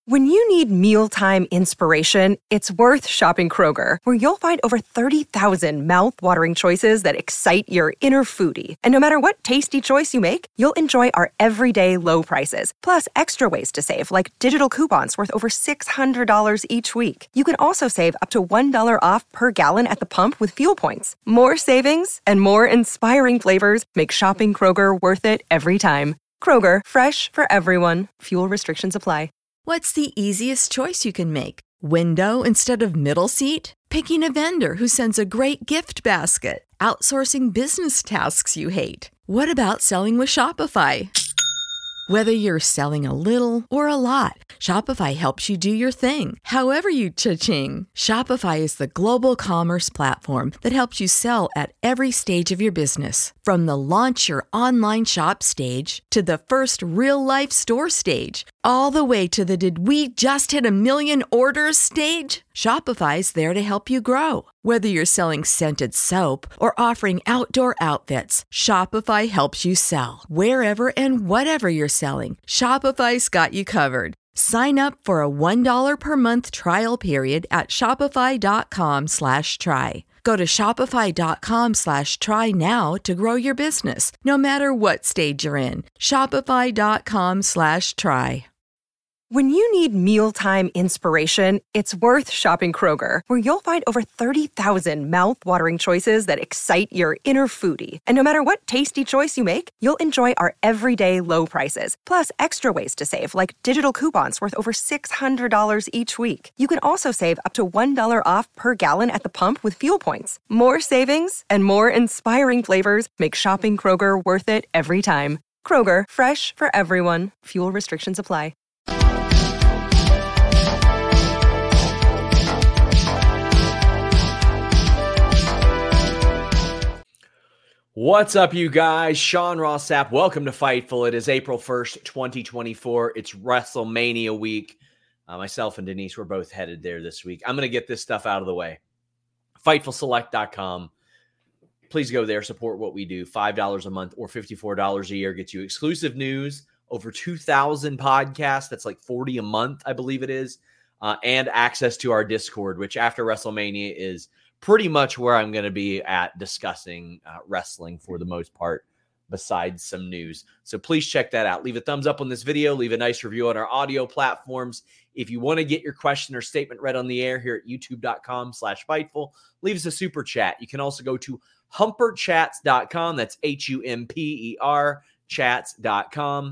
When you need mealtime inspiration, it's worth shopping Kroger, where you'll find over 30,000 mouth-watering choices that excite your inner foodie. And no matter what tasty choice you make, you'll enjoy our everyday low prices, plus extra ways to save, like digital coupons worth over $600 each week. You can also save up to $1 off per gallon at the pump with fuel points. More savings and more inspiring flavors make shopping Kroger worth it every time. Kroger, fresh for everyone. Fuel restrictions apply. What's the easiest choice you can make? Window instead of middle seat? Picking a vendor who sends a great gift basket? Outsourcing business tasks you hate? What about selling with Shopify? Whether you're selling a little or a lot, Shopify helps you do your thing, however you cha-ching. Shopify is the global commerce platform that helps you sell at every stage of your business. From the launch your online shop stage to the first real-life store stage, all the way to the did we just hit a million orders stage? Shopify's there to help you grow. Whether you're selling scented soap or offering outdoor outfits, Shopify helps you sell. Wherever and whatever you're selling, Shopify's got you covered. Sign up for a $1 per month trial period at shopify.com/try. Go to shopify.com/try now to grow your business, no matter what stage you're in. Shopify.com/try. When you need mealtime inspiration, it's worth shopping Kroger, where you'll find over 30,000 mouth-watering choices that excite your inner foodie. And no matter what tasty choice you make, you'll enjoy our everyday low prices, plus extra ways to save, like digital coupons worth over $600 each week. You can also save up to $1 off per gallon at the pump with fuel points. More savings and more inspiring flavors make shopping Kroger worth it every time. Kroger, fresh for everyone. Fuel restrictions apply. What's up, you guys? Sean Ross Sapp. Welcome to Fightful. It is April 1st, 2024. It's WrestleMania week. Myself and Denise were both headed there this week. I'm going to get this stuff out of the way. FightfulSelect.com. Please go there. Support what we do. $5 a month or $54 a year gets you exclusive news, over 2,000 podcasts. That's like 40 a month, I believe it is. And access to our Discord, which after WrestleMania is pretty much where I'm going to be at discussing wrestling for the most part, besides some news. So please check that out. Leave a thumbs up on this video. Leave a nice review on our audio platforms. If you want to get your question or statement read on the air here at youtube.com/Fightful, leave us a super chat. You can also go to humperchats.com. That's HUMPER chats.com.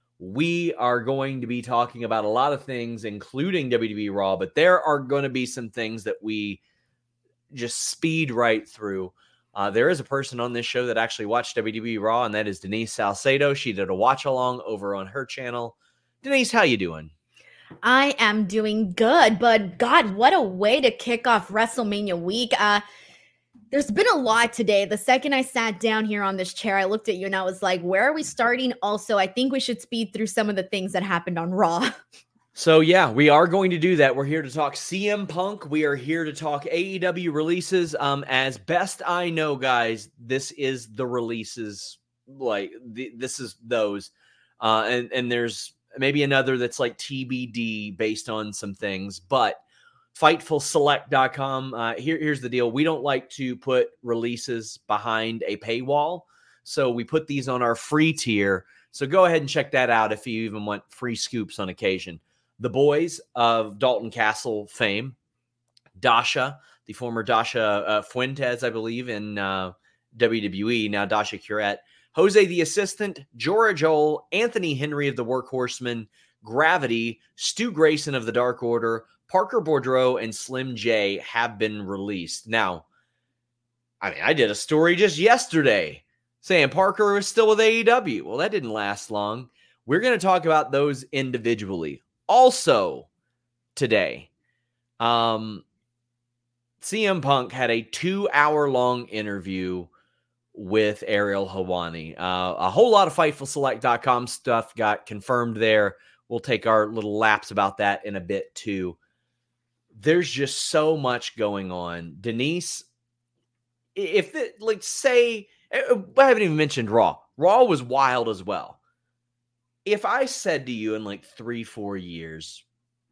We are going to be talking about a lot of things, including WWE Raw, but there are going to be some things that we just speed right through. There is a person on this show that actually watched WWE Raw, and that is Denise Salcedo. She did a watch along over on her channel. Denise, how you doing? I am doing good, but God, what a way to kick off WrestleMania week. There's been a lot today. The second I sat down here on this chair, I looked at you and I was like, where are we starting? Also, I think we should speed through some of the things that happened on Raw. So, yeah, we are going to do that. We're here to talk CM Punk. We are here to talk AEW releases. As best I know, guys, this is the releases. This is those. And there's maybe another that's like TBD based on some things. But FightfulSelect.com, here's the deal. We don't like to put releases behind a paywall. So we put these on our free tier. So go ahead and check that out if you even want free scoops on occasion. The boys of Dalton Castle fame, Dasha, the former Dasha Fuentes, I believe, in WWE, now Dasha Curette, Jose the Assistant, Jorah Joel, Anthony Henry of the Workhorsemen, Gravity, Stu Grayson of the Dark Order, Parker Boudreaux, and Slim J have been released. Now, I did a story just yesterday saying Parker was still with AEW. Well, that didn't last long. We're going to talk about those individually. Also, today, CM Punk had a 2-hour-long interview with Ariel Helwani. A whole lot of FightfulSelect.com stuff got confirmed there. We'll take our little laps about that in a bit, too. There's just so much going on. Denise, I haven't even mentioned Raw. Raw was wild as well. If I said to you in 3-4 years,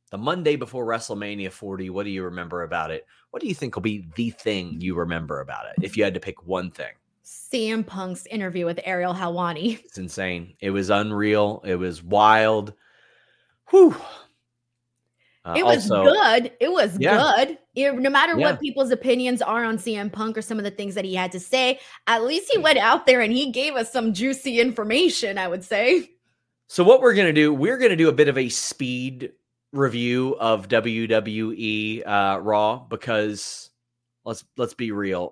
the Monday before WrestleMania 40. What do you remember about it? What do you think will be the thing you remember about it if you had to pick one thing? CM Punk's interview with Ariel Helwani. It's insane. It was unreal. It was wild. Whew. It was good. It was good. No matter what people's opinions are on CM Punk or some of the things that he had to say, at least he went out there and he gave us some juicy information, I would say. So what we're going to do a bit of a speed review of WWE Raw, because let's be real.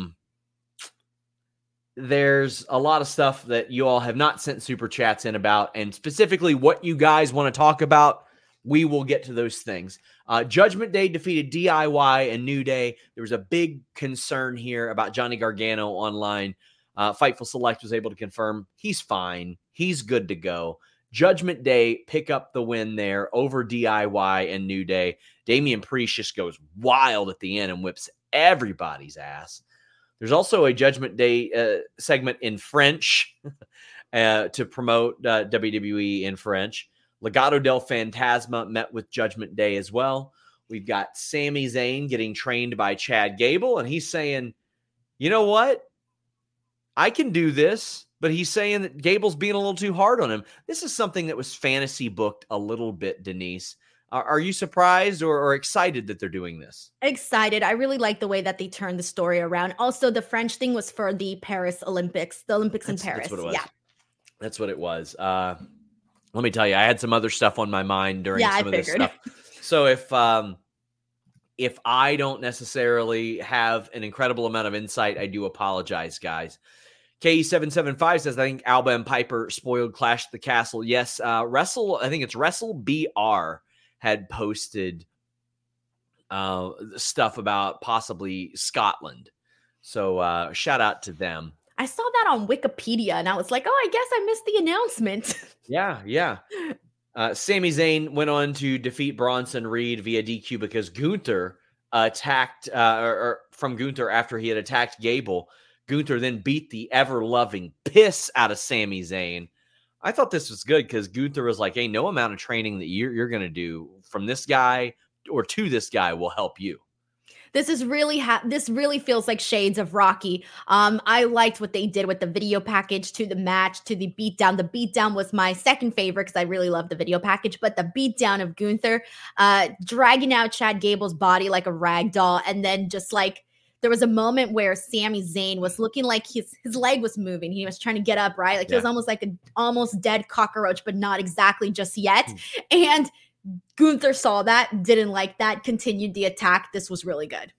There's a lot of stuff that you all have not sent super chats in about, and specifically what you guys want to talk about. We will get to those things. Judgment Day defeated DIY and New Day. There was a big concern here about Johnny Gargano online. Fightful Select was able to confirm he's fine. He's good to go. Judgment Day pick up the win there over DIY and New Day. Damian Priest just goes wild at the end and whips everybody's ass. There's also a Judgment Day segment in French to promote WWE in French. Legado del Fantasma met with Judgment Day as well. We've got Sami Zayn getting trained by Chad Gable, and he's saying, you know what? I can do this, but he's saying that Gable's being a little too hard on him. This is something that was fantasy booked a little bit, Denise. Are you surprised or excited that they're doing this? Excited. I really like the way that they turned the story around. Also, the French thing was for the Paris Olympics, in Paris. That's what it was. Yeah. That's what it was. Let me tell you, I had some other stuff on my mind during some of this stuff. So if I don't necessarily have an incredible amount of insight, I do apologize, guys. KE775 says, I think Alba and Piper spoiled Clash at the Castle. Yes, I think it's Wrestle BR had posted stuff about possibly Scotland. So shout out to them. I saw that on Wikipedia and I was like, oh, I guess I missed the announcement. Yeah. Sami Zayn went on to defeat Bronson Reed via DQ because Gunther attacked from Gunther after he had attacked Gable. Gunther then beat the ever-loving piss out of Sami Zayn. I thought this was good because Gunther was like, hey, no amount of training that you're going to do from this guy or to this guy will help you. This is really this really feels like shades of Rocky. I liked what they did with the video package to the match, to the beatdown. The beatdown was my second favorite because I really love the video package, but the beatdown of Gunther dragging out Chad Gable's body like a rag doll, and then just like there was a moment where Sami Zayn was looking like his leg was moving. He was trying to get up, right? Like he was almost like an almost dead cockroach, but not exactly just yet. And Gunther saw that, didn't like that, continued the attack. This was really good.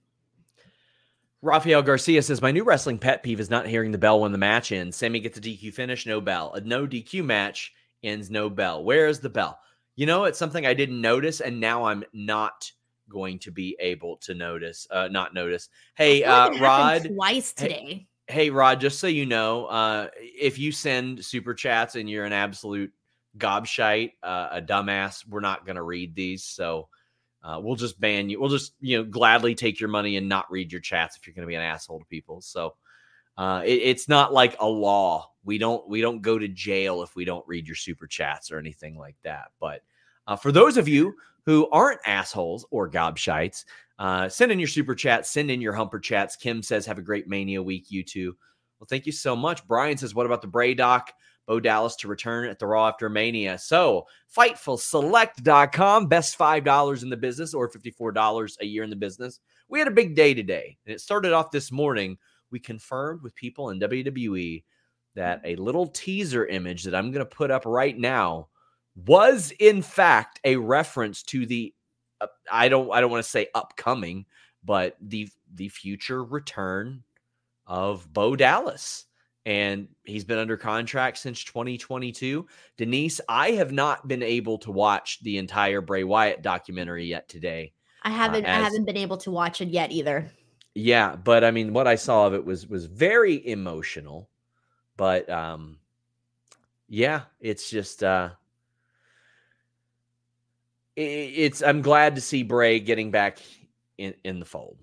Rafael Garcia says, my new wrestling pet peeve is not hearing the bell when the match ends. Sammy gets a DQ finish, no bell. A no DQ match ends, no bell. Where is the bell? You know, it's something I didn't notice, and now I'm not going to be able to not notice. Hey, Rod. Twice today. Hey, Rod, just so you know, if you send super chats and you're an absolute gobshite, a dumbass, we're not going to read these. So we'll just ban you. We'll just, gladly take your money and not read your chats if you're going to be an asshole to people. So it's not like a law. We don't go to jail if we don't read your super chats or anything like that. But for those of you who aren't assholes or gobshites, send in your super chats, send in your humper chats. Kim says, have a great Mania week, you two. Well, thank you so much. Brian says, what about the Bray Doc? Bo Dallas to return at the Raw after Mania. So, FightfulSelect.com, best $5 in the business or $54 a year in the business. We had a big day today, and it started off this morning. We confirmed with people in WWE that a little teaser image that I'm going to put up right now was, in fact, a reference to the, I don't want to say upcoming, but the future return of Bo Dallas. And he's been under contract since 2022. Denise, I have not been able to watch the entire Bray Wyatt documentary yet today. I haven't been able to watch it yet either. Yeah, but I mean, what I saw of it was very emotional. But yeah, it's just I'm glad to see Bray getting back in the fold.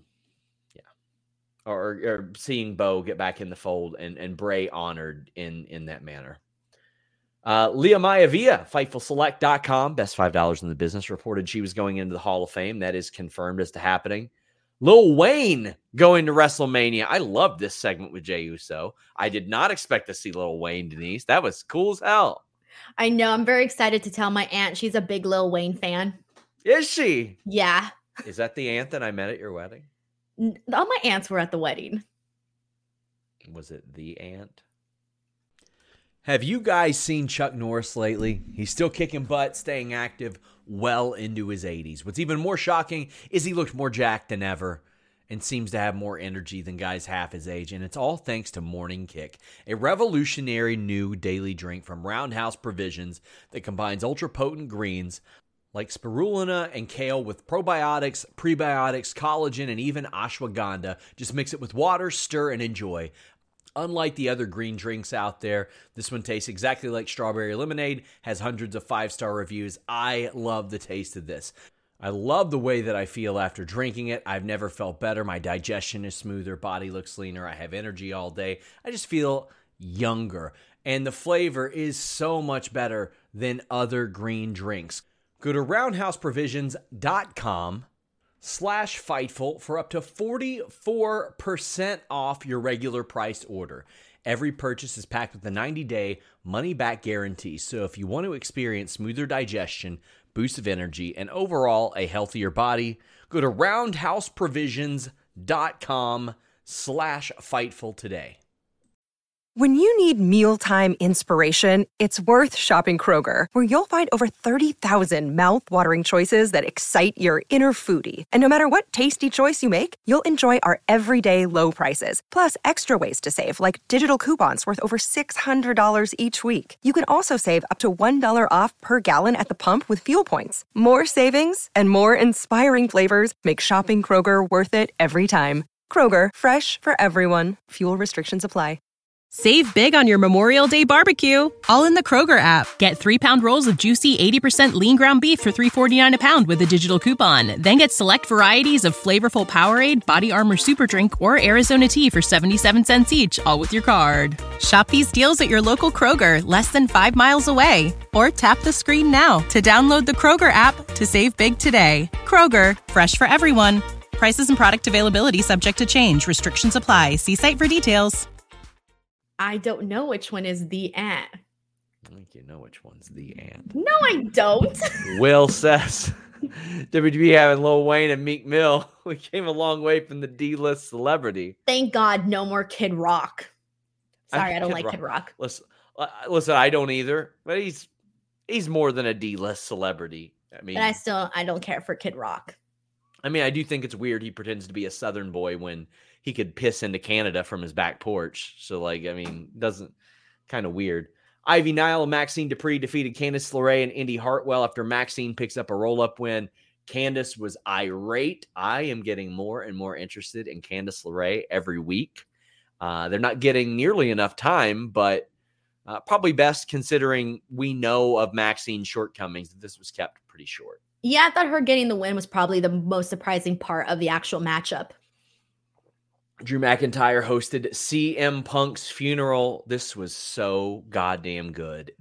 Or seeing Bo get back in the fold and Bray honored in that manner. Leah Maivia, FightfulSelect.com, best $5 in the business, reported she was going into the Hall of Fame. That is confirmed as to happening. Lil Wayne going to WrestleMania. I love this segment with Jey Uso. I did not expect to see Lil Wayne, Denise. That was cool as hell. I know. I'm very excited to tell my aunt she's a big Lil Wayne fan. Is she? Yeah. Is that the aunt that I met at your wedding? All my aunts were at the wedding. Was it the aunt? Have you guys seen Chuck Norris lately? He's still kicking butt, staying active well into his 80s. What's even more shocking is he looked more jacked than ever and seems to have more energy than guys half his age. And it's all thanks to Morning Kick, a revolutionary new daily drink from Roundhouse Provisions that combines ultra-potent greens like spirulina and kale with probiotics, prebiotics, collagen, and even ashwagandha. Just mix it with water, stir, and enjoy. Unlike the other green drinks out there, this one tastes exactly like strawberry lemonade, has hundreds of 5-star reviews. I love the taste of this. I love the way that I feel after drinking it. I've never felt better. My digestion is smoother, body looks leaner, I have energy all day. I just feel younger. And the flavor is so much better than other green drinks. Go to roundhouseprovisions.com/Fightful for up to 44% off your regular priced order. Every purchase is packed with a 90-day money-back guarantee. So if you want to experience smoother digestion, boost of energy, and overall a healthier body, go to roundhouseprovisions.com/Fightful today. When you need mealtime inspiration, it's worth shopping Kroger, where you'll find over 30,000 mouth-watering choices that excite your inner foodie. And no matter what tasty choice you make, you'll enjoy our everyday low prices, plus extra ways to save, like digital coupons worth over $600 each week. You can also save up to $1 off per gallon at the pump with fuel points. More savings and more inspiring flavors make shopping Kroger worth it every time. Kroger, fresh for everyone. Fuel restrictions apply. Save big on your Memorial Day barbecue, all in the Kroger app. Get 3-pound rolls of juicy 80% lean ground beef for $3.49 a pound with a digital coupon. Then get select varieties of flavorful Powerade, Body Armor Super Drink, or Arizona tea for 77 cents each, all with your card. Shop these deals at your local Kroger, less than 5 miles away. Or tap the screen now to download the Kroger app to save big today. Kroger, fresh for everyone. Prices and product availability subject to change. Restrictions apply. See site for details. I don't know which one is the aunt. I think you know which one's the aunt. No, I don't. Will says, WWE having Lil Wayne and Meek Mill. We came a long way from the D-list celebrity. Thank God no more Kid Rock. Sorry, I don't like Kid Rock. Listen, I don't either. But he's more than a D-list celebrity. I mean, but I don't care for Kid Rock. I mean, I do think it's weird he pretends to be a Southern boy when he could piss into Canada from his back porch. So, doesn't kind of weird. Ivy Nile and Maxine Dupree defeated Candice LeRae and Indy Hartwell after Maxine picks up a roll-up win. Candice was irate. I am getting more and more interested in Candice LeRae every week. They're not getting nearly enough time, but probably best considering we know of Maxine's shortcomings that this was kept pretty short. Yeah, I thought her getting the win was probably the most surprising part of the actual matchup. Drew McIntyre hosted CM Punk's funeral. This was so goddamn good.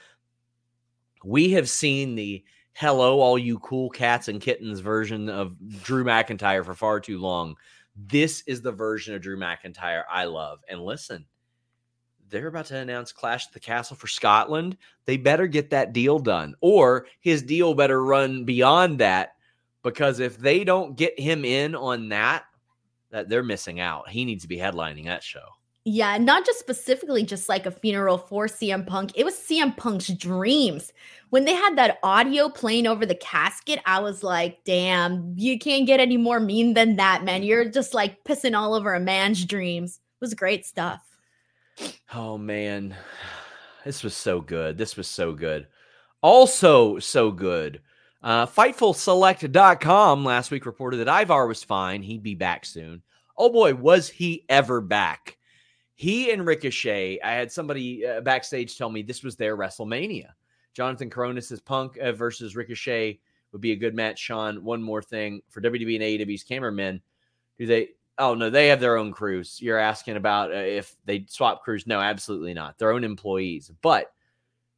We have seen the hello, all you cool cats and kittens version of Drew McIntyre for far too long. This is the version of Drew McIntyre I love. And listen, they're about to announce Clash at the Castle for Scotland. They better get that deal done, or his deal better run beyond that, because if they don't get him in on that they're missing out. He needs to be headlining that show. Yeah, not just specifically just like a funeral for CM Punk. It was CM Punk's dreams. When they had that audio playing over the casket, I was like, damn, you can't get any more mean than that, man. You're just like pissing all over a man's dreams. It was great stuff. Oh, man. This was so good. Also so good. FightfulSelect.com last week reported that Ivar was fine. He'd be back soon. Oh boy, was he ever back. He and Ricochet, I had somebody backstage tell me this was their WrestleMania. Jonathan Coronis' Punk versus Ricochet would be a good match, Sean. One more thing for WWE and AEW's cameramen. Oh, no, they have their own crews. You're asking about if they swap crews. No, absolutely not. Their own employees. But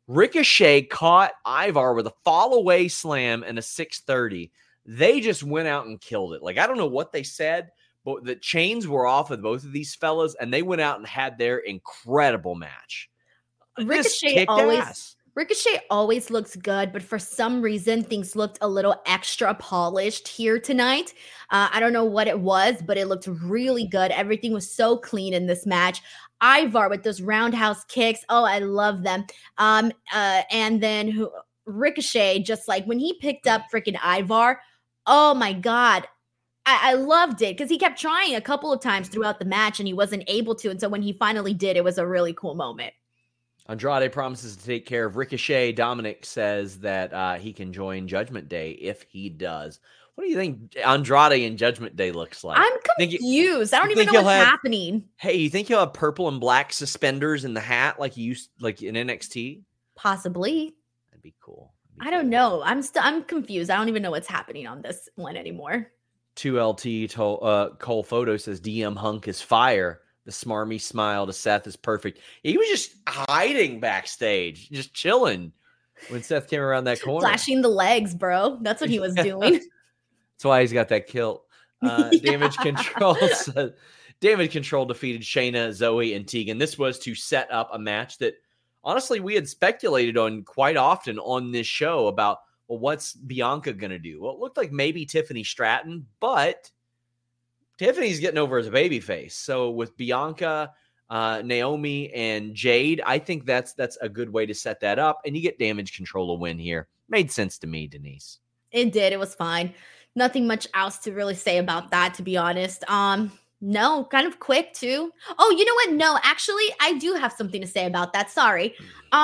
Ricochet caught Ivar with a fall away slam and a 630. They just went out and killed it. Like, I don't know what they said, but the chains were off of both of these fellas, and they went out and had their incredible match. Ricochet always looks good, but for some reason, things looked a little extra polished here tonight. I don't know what it was, but it looked really good. Everything was so clean in this match. Ivar with those roundhouse kicks. Oh, I love them. And then Ricochet, just like when he picked up freaking Ivar, oh my God. I loved it because he kept trying a couple of times throughout the match and he wasn't able to. And so when he finally did, it was a really cool moment. Andrade promises to take care of Ricochet. Dominic says that he can join Judgment Day if he does. What do you think Andrade and Judgment Day looks like? I'm confused. I don't even know what's happening. Hey, you think he'll have purple and black suspenders in the hat like he used, like in NXT? Possibly. That'd be cool. I don't know. I'm confused. I don't even know what's happening on this one anymore. 2LT Cole Photo says DM Hunk is fire. The smarmy smile to Seth is perfect. He was just hiding backstage, just chilling when Seth came around that corner. Flashing the legs, bro. That's what he was doing. That's why he's got that kilt. Damage Control says, Damage Control defeated Shayna, Zoe, and Tegan. This was to set up a match that, honestly, we had speculated on quite often on this show about, well, what's Bianca going to do? Well, it looked like maybe Tiffany Stratton, but Tiffany's getting over as a babyface. So with Bianca, Naomi, and Jade, I think that's a good way to set that up. And you get Damage Control to win here. Made sense to me, Denise. It did. It was fine. Nothing much else to really say about that, to be honest. No, kind of quick too. Oh, you know what? No, actually, I do have something to say about that. Sorry.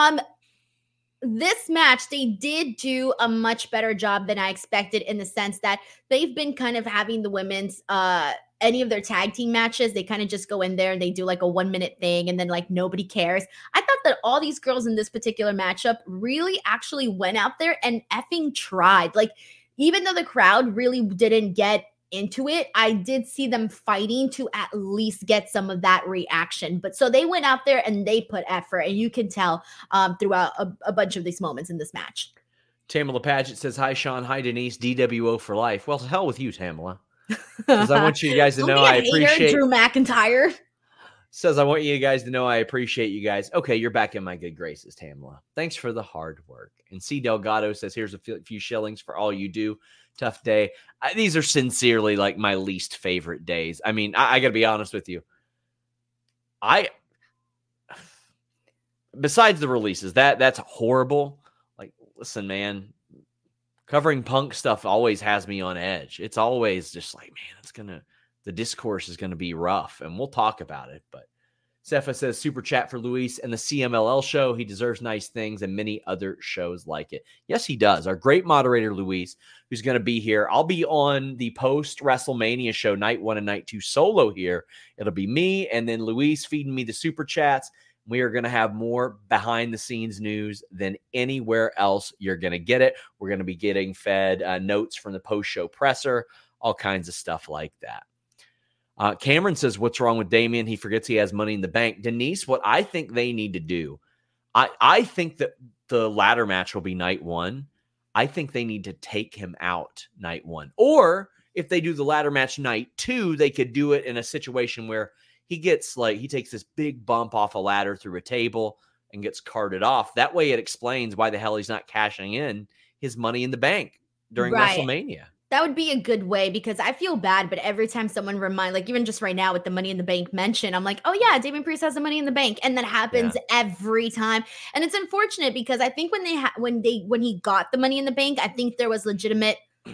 This match, they did do a much better job than I expected in the sense that they've been kind of having the women's, any of their tag team matches, they kind of just go in there and they do like a 1 minute thing and then like nobody cares. I thought that all these girls in this particular matchup really actually went out there and effing tried. Like, even though the crowd really didn't get into it, I did see them fighting to at least get some of that reaction. But so they went out there and they put effort, and you can tell throughout a bunch of these moments in this match. Tamala Paget says, hi, Sean. Hi, Denise. DWO for life. Well, hell with you, Tamala. Because I want you guys to know I appreciate Drew McIntyre. Says, I want you guys to know I appreciate you guys. Okay, you're back in my good graces, Tamala. Thanks for the hard work. And C. Delgado says, here's a few shillings for all you do. Tough day. These are sincerely like my least favorite days. I mean, I got to be honest with you. Besides the releases, that's horrible. Like, listen, man, covering Punk stuff always has me on edge. It's always just like, man, the discourse is going to be rough, and we'll talk about it. But Sepha says, super chat for Luis and the CMLL show. He deserves nice things and many other shows like it. Yes, he does. Our great moderator, Luis, who's going to be here. I'll be on the post-WrestleMania show, night 1 and night 2 solo here. It'll be me and then Luis feeding me the super chats. We are going to have more behind-the-scenes news than anywhere else you're going to get it. We're going to be getting fed notes from the post-show presser, all kinds of stuff like that. Cameron says, what's wrong with Damian? He forgets he has money in the bank. Denise, what I think they need to do, I think that the ladder match will be night 1. I think they need to take him out night 1. Or if they do the ladder match night 2, they could do it in a situation where he takes this big bump off a ladder through a table and gets carted off. That way it explains why the hell he's not cashing in his money in the bank during WrestleMania. That would be a good way, because I feel bad, but every time someone like even just right now with the Money in the Bank mention, I'm like, oh yeah, Damian Priest has the Money in the Bank. And that happens every time. And it's unfortunate because I think when he got the Money in the Bank, I think there was legitimate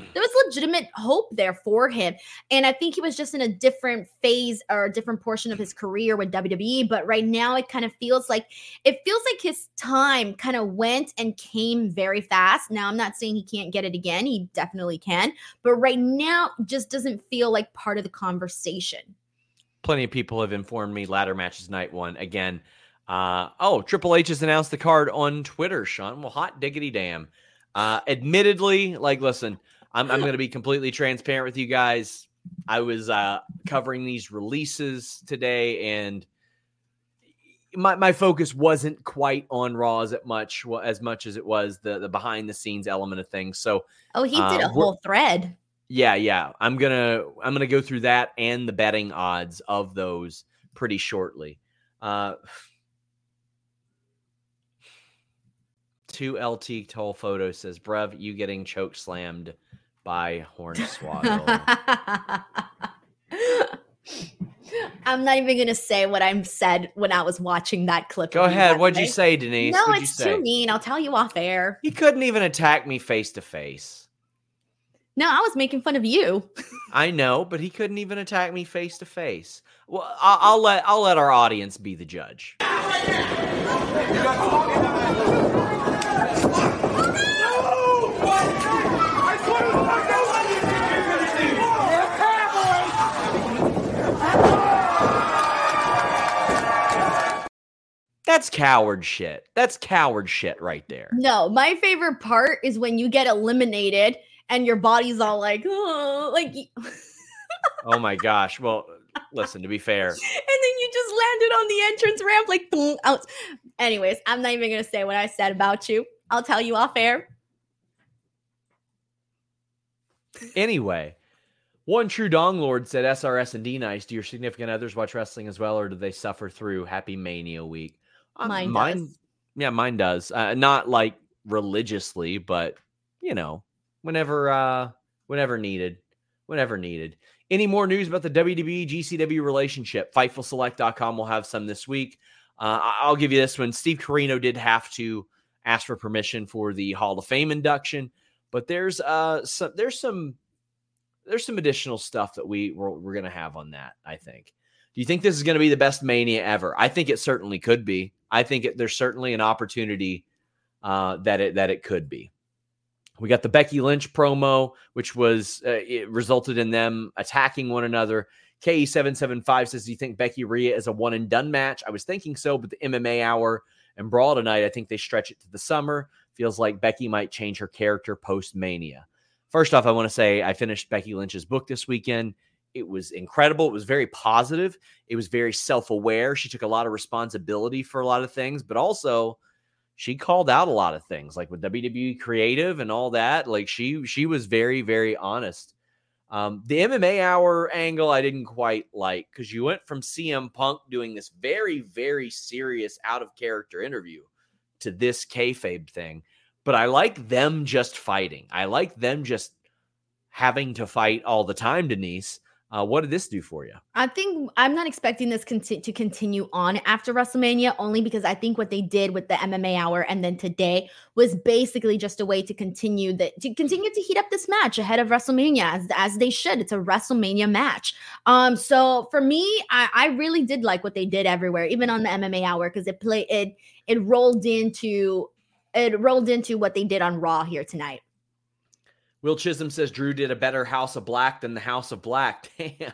hope there for him. And I think he was just in a different phase or a different portion of his career with WWE. But right now it kind of feels like his time kind of went and came very fast. Now, I'm not saying he can't get it again. He definitely can. But right now just doesn't feel like part of the conversation. Plenty of people have informed me ladder matches night 1. Again, Triple H has announced the card on Twitter, Sean. Well, hot diggity damn. Admittedly, like, listen, I'm going to be completely transparent with you guys. I was covering these releases today, and my focus wasn't quite on Raw as much as it was the behind the scenes element of things. So he did a whole thread. Yeah. I'm gonna go through that and the betting odds of those pretty shortly. 2LT Toll Photo says, "Bruv, you getting choke slammed by Hornswoggle." I'm not even gonna say what I said when I was watching that clip. Go ahead. What'd you say, Denise? No, What'd it's too mean. I'll tell you off air. He couldn't even attack me face to face. No, I was making fun of you. I know, but he couldn't even attack me face to face. Well, I'll let our audience be the judge. That's coward shit. That's coward shit right there. No, my favorite part is when you get eliminated and your body's all like, oh, like. Oh my gosh. Well, listen, to be fair. And then you just landed on the entrance ramp, like, boom, out. Anyways, I'm not even going to say what I said about you. I'll tell you off air. Anyway, One True Dong Lord said, SRS and D Nice, do your significant others watch wrestling as well, or do they suffer through Happy Mania week? Mine does. Yeah, mine does. Not like religiously, but whenever needed. Any more news about the WWE GCW relationship? FightfulSelect.com will have some this week. I'll give you this one. Steve Corino did have to ask for permission for the Hall of Fame induction, but there's some additional stuff that we're going to have on that, I think. Do you think this is going to be the best Mania ever? I think it certainly could be. I think there's certainly an opportunity that it could be. We got the Becky Lynch promo, which was it resulted in them attacking one another. KE775 says, do you think Becky Rhea is a one and done match? I was thinking so, but the MMA Hour and Brawl tonight, I think they stretch it to the summer. Feels like Becky might change her character post-Mania. First off, I want to say I finished Becky Lynch's book this weekend. It was incredible. It was very positive. It was very self-aware. She took a lot of responsibility for a lot of things, but also she called out a lot of things, like with WWE Creative and all that. Like she was very, very honest. The MMA Hour angle I didn't quite like, because you went from CM Punk doing this very, very serious out-of-character interview to this kayfabe thing. But I like them just fighting. I like them just having to fight all the time, Denise. What did this do for you? I think I'm not expecting this to continue on after WrestleMania, only because I think what they did with the MMA Hour and then today was basically just a way to continue to heat up this match ahead of WrestleMania, as they should. It's a WrestleMania match. So for me, I really did like what they did everywhere, even on the MMA Hour, because it rolled into what they did on Raw here tonight. Will Chisholm says Drew did a better House of Black than the House of Black.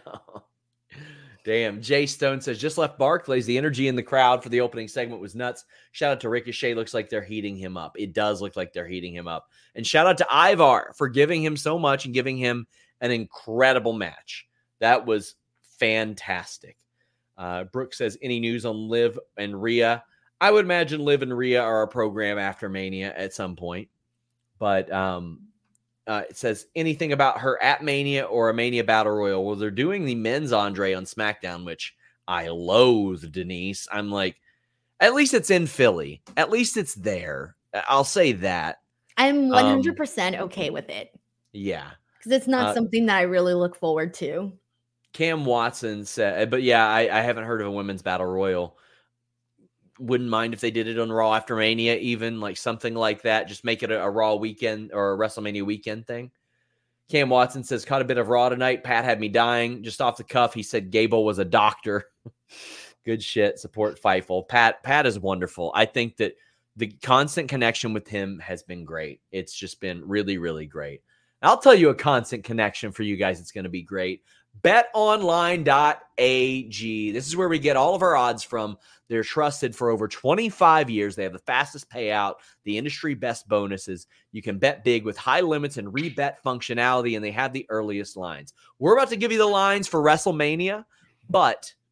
Damn. Jay Stone says, just left Barclays. The energy in the crowd for the opening segment was nuts. Shout out to Ricochet. Looks like they're heating him up. It does look like they're heating him up. And shout out to Ivar for giving him so much and giving him an incredible match. That was fantastic. Brooke says, any news on Liv and Rhea? I would imagine Liv and Rhea are a program after Mania at some point. But it says anything about her at Mania or a Mania Battle Royal. Well, they're doing the men's Andre on SmackDown, which I loathe, Denise. I'm like, at least it's in Philly. At least it's there. I'll say that. I'm 100% okay with it. Yeah. Because it's not something that I really look forward to. Cam Watson said, but yeah, I haven't heard of a women's Battle Royal. Wouldn't mind if they did it on Raw after Mania, even like something like that. Just make it a Raw weekend or a WrestleMania weekend thing. Cam Watson says, caught a bit of Raw tonight. Pat had me dying. Just off the cuff, he said Gable was a doctor. Good shit. Support Fightful. Pat is wonderful. I think that the constant connection with him has been great. It's just been really, really great. I'll tell you a constant connection for you guys. It's going to be great. BetOnline.ag. This is where we get all of our odds from. They're trusted for over 25 years. They have the fastest payout, the industry best bonuses. You can bet big with high limits and rebet functionality, and they have the earliest lines. We're about to give you the lines for WrestleMania, but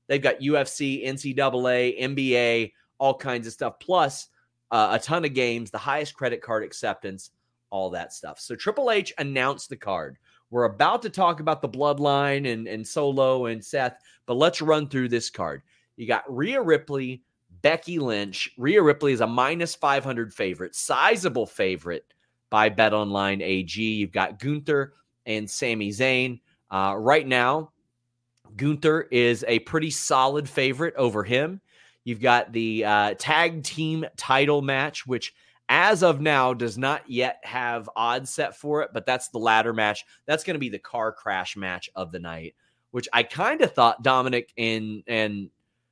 They've got UFC, NCAA, NBA, all kinds of stuff, plus a ton of games, the highest credit card acceptance, all that stuff. So Triple H announced the card. We're about to talk about the Bloodline and Solo and Seth, but let's run through this card. You got Rhea Ripley, Becky Lynch. Rhea Ripley is a minus 500 favorite, sizable favorite by BetOnline AG. You've got Gunther and Sami Zayn. Right now, Gunther is a pretty solid favorite over him. You've got the tag team title match, which as of now does not yet have odds set for it, but that's the ladder match. That's going to be the car crash match of the night, which I kind of thought Dominic and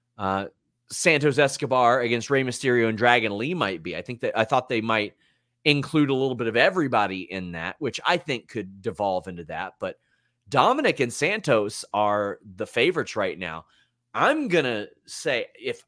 Santos Escobar against Rey Mysterio and Dragon Lee might be. I thought they might include a little bit of everybody in that, which I think could devolve into that. But Dominic and Santos are the favorites right now. I'm going to say, if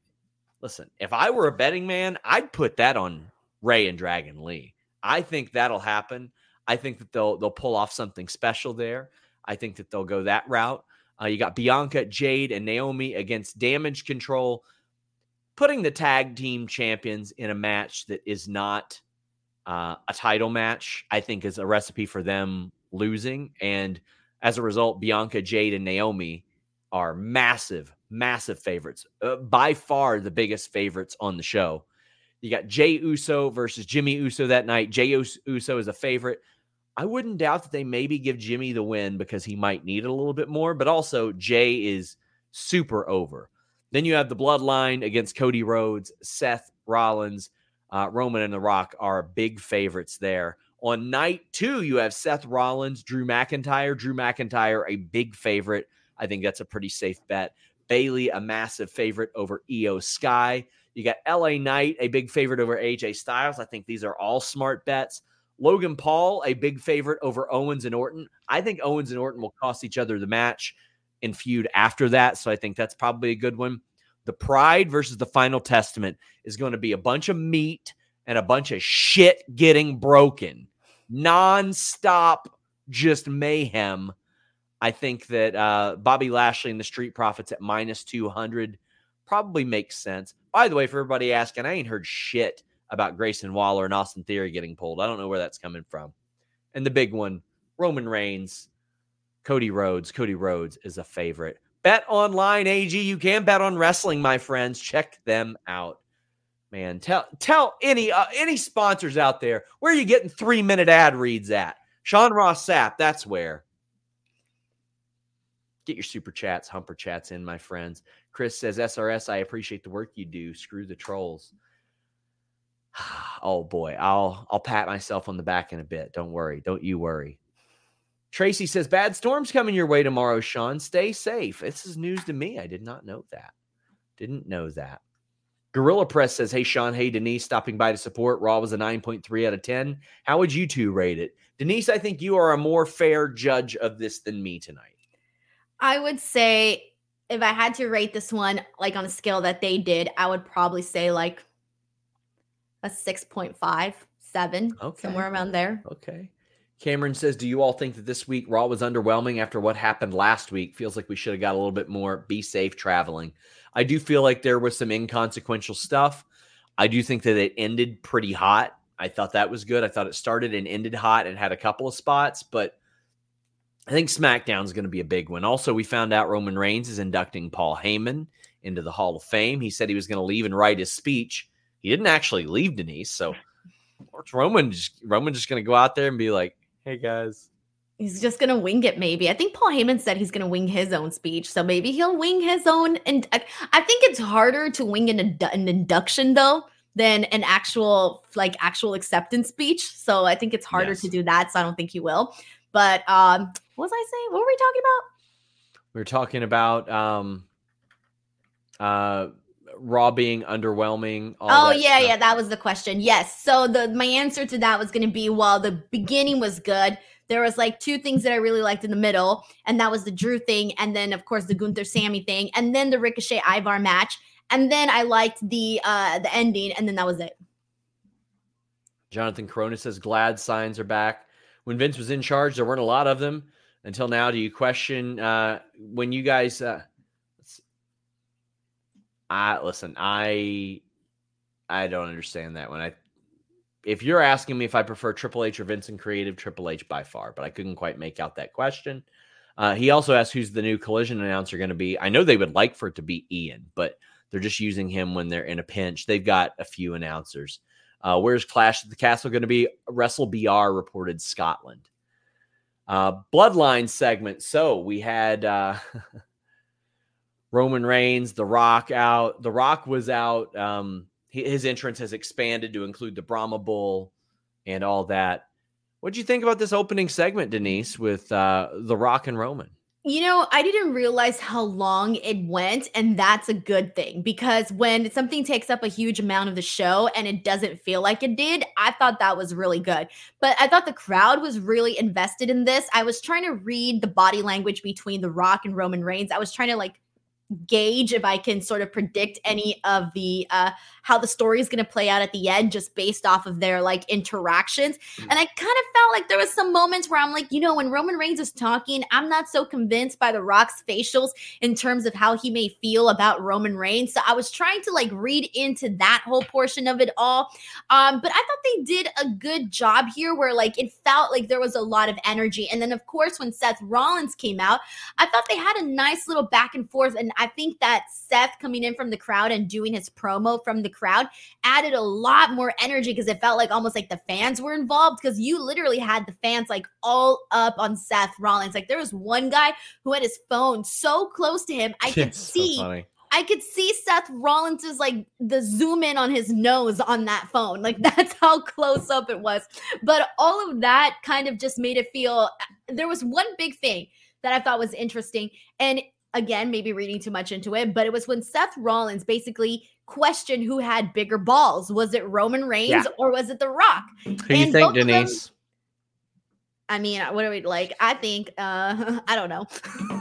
I were a betting man, I'd put that on Rey and Dragon Lee. I think that'll happen. I think that they'll pull off something special there. I think that they'll go that route. You got Bianca, Jade, and Naomi against Damage Control. Putting the tag team champions in a match that is not a title match, I think, is a recipe for them losing. And as a result, Bianca, Jade, and Naomi are massive, massive favorites. By far the biggest favorites on the show. You got Jey Uso versus Jimmy Uso that night. Jey Uso is a favorite. I wouldn't doubt that they maybe give Jimmy the win because he might need it a little bit more, but also Jey is super over. Then you have the Bloodline against Cody Rhodes, Seth Rollins, Roman and The Rock are big favorites there. On night 2, you have Seth Rollins, Drew McIntyre. Drew McIntyre, a big favorite. I think that's a pretty safe bet. Bayley, a massive favorite over Io Sky. You got LA Knight, a big favorite over AJ Styles. I think these are all smart bets. Logan Paul, a big favorite over Owens and Orton. I think Owens and Orton will cost each other the match and feud after that, so I think that's probably a good one. The Pride versus the Final Testament is going to be a bunch of meat and a bunch of shit getting broken. Non-stop, just mayhem. I think that Bobby Lashley and the Street Profits at minus 200 probably makes sense. By the way, for everybody asking, I ain't heard shit about Grayson Waller and Austin Theory getting pulled. I don't know where that's coming from. And the big one, Roman Reigns, Cody Rhodes. Cody Rhodes is a favorite. BetOnline AG, you can bet on wrestling, my friends. Check them out. Man, tell any sponsors out there, where are you getting 3-minute ad reads at? Sean Ross Sapp, that's where. Get your super chats, humper chats in, my friends. Chris says, SRS, I appreciate the work you do. Screw the trolls. Oh boy, I'll pat myself on the back in a bit. Don't worry. Don't you worry. Tracy says, bad storms coming your way tomorrow, Sean. Stay safe. This is news to me. I did not know that. Didn't know that. Gorilla Press says, hey, Sean. Hey, Denise, stopping by to support. Raw was a 9.3 out of 10. How would you two rate it? Denise, I think you are a more fair judge of this than me tonight. I would say if I had to rate this one, like on a scale that they did, I would probably say like a 6.5, 7, somewhere around there. Okay. Cameron says, do you all think that this week Raw was underwhelming after what happened last week? Feels like we should have got a little bit more be safe traveling. I do feel like there was some inconsequential stuff. I do think that it ended pretty hot. I thought that was good. I thought it started and ended hot and had a couple of spots, but I think SmackDown is going to be a big one. Also, we found out Roman Reigns is inducting Paul Heyman into the Hall of Fame. He said he was going to leave and write his speech. He didn't actually leave, Denise. So Roman just going to go out there and be like, hey, guys. He's just going to wing it, maybe. I think Paul Heyman said he's going to wing his own speech. So maybe he'll wing his own. And I think it's harder to wing an induction, though, than an actual acceptance speech. So I think it's harder to do that. So I don't think he will. But what was I saying? What were we talking about? We were talking about Raw being underwhelming. Yeah, that was the question. Yes. So my answer to that was going to be, well, the beginning was good. There was like 2 things that I really liked in the middle, and that was the Drew thing, and then of course the Gunther Sammy thing, and then the Ricochet Ivar match, and then I liked the ending, and then that was it. Jonathan Corona says glad signs are back. When Vince was in charge, there weren't a lot of them until now. Do you question when you guys? I don't understand that one. If you're asking me if I prefer Triple H or Vince and creative, Triple H by far, but I couldn't quite make out that question. He also asked who's the new Collision announcer going to be. I know they would like for it to be Ian, but they're just using him when they're in a pinch. They've got a few announcers. Where's Clash at the Castle going to be? Wrestle BR reported Scotland. Bloodline segment. So we had Roman Reigns, The Rock out. The Rock was out. His entrance has expanded to include the Brahma Bull and all that. What do you think about this opening segment, Denise, with The Rock and Roman? You know, I didn't realize how long it went, and that's a good thing, because when something takes up a huge amount of the show and it doesn't feel like it did, I thought that was really good. But I thought the crowd was really invested in this. I was trying to read the body language between The Rock and Roman Reigns. I was trying to gauge if I can sort of predict any of the how the story is going to play out at the end, just based off of their interactions. And I kind of felt like there was some moments where I'm like, when Roman Reigns is talking, I'm not so convinced by The Rock's facials in terms of how he may feel about Roman Reigns. So I was trying to read into that whole portion of it all. But I thought they did a good job here where it felt like there was a lot of energy. And then of course, when Seth Rollins came out, I thought they had a nice little back and forth. And I think that Seth coming in from the crowd and doing his promo from the crowd added a lot more energy, because it felt like almost like the fans were involved, because you literally had the fans all up on Seth Rollins. There was one guy who had his phone so close to him, I could see. So funny. I could see Seth Rollins's the zoom in on his nose on that phone. That's how close up it was. But all of that kind of just made it feel, there was one big thing that I thought was interesting. And again, maybe reading too much into it, but it was when Seth Rollins basically questioned who had bigger balls. Was it Roman Reigns or was it The Rock? Who do you think, Denise? I mean, what do we I think, I don't know.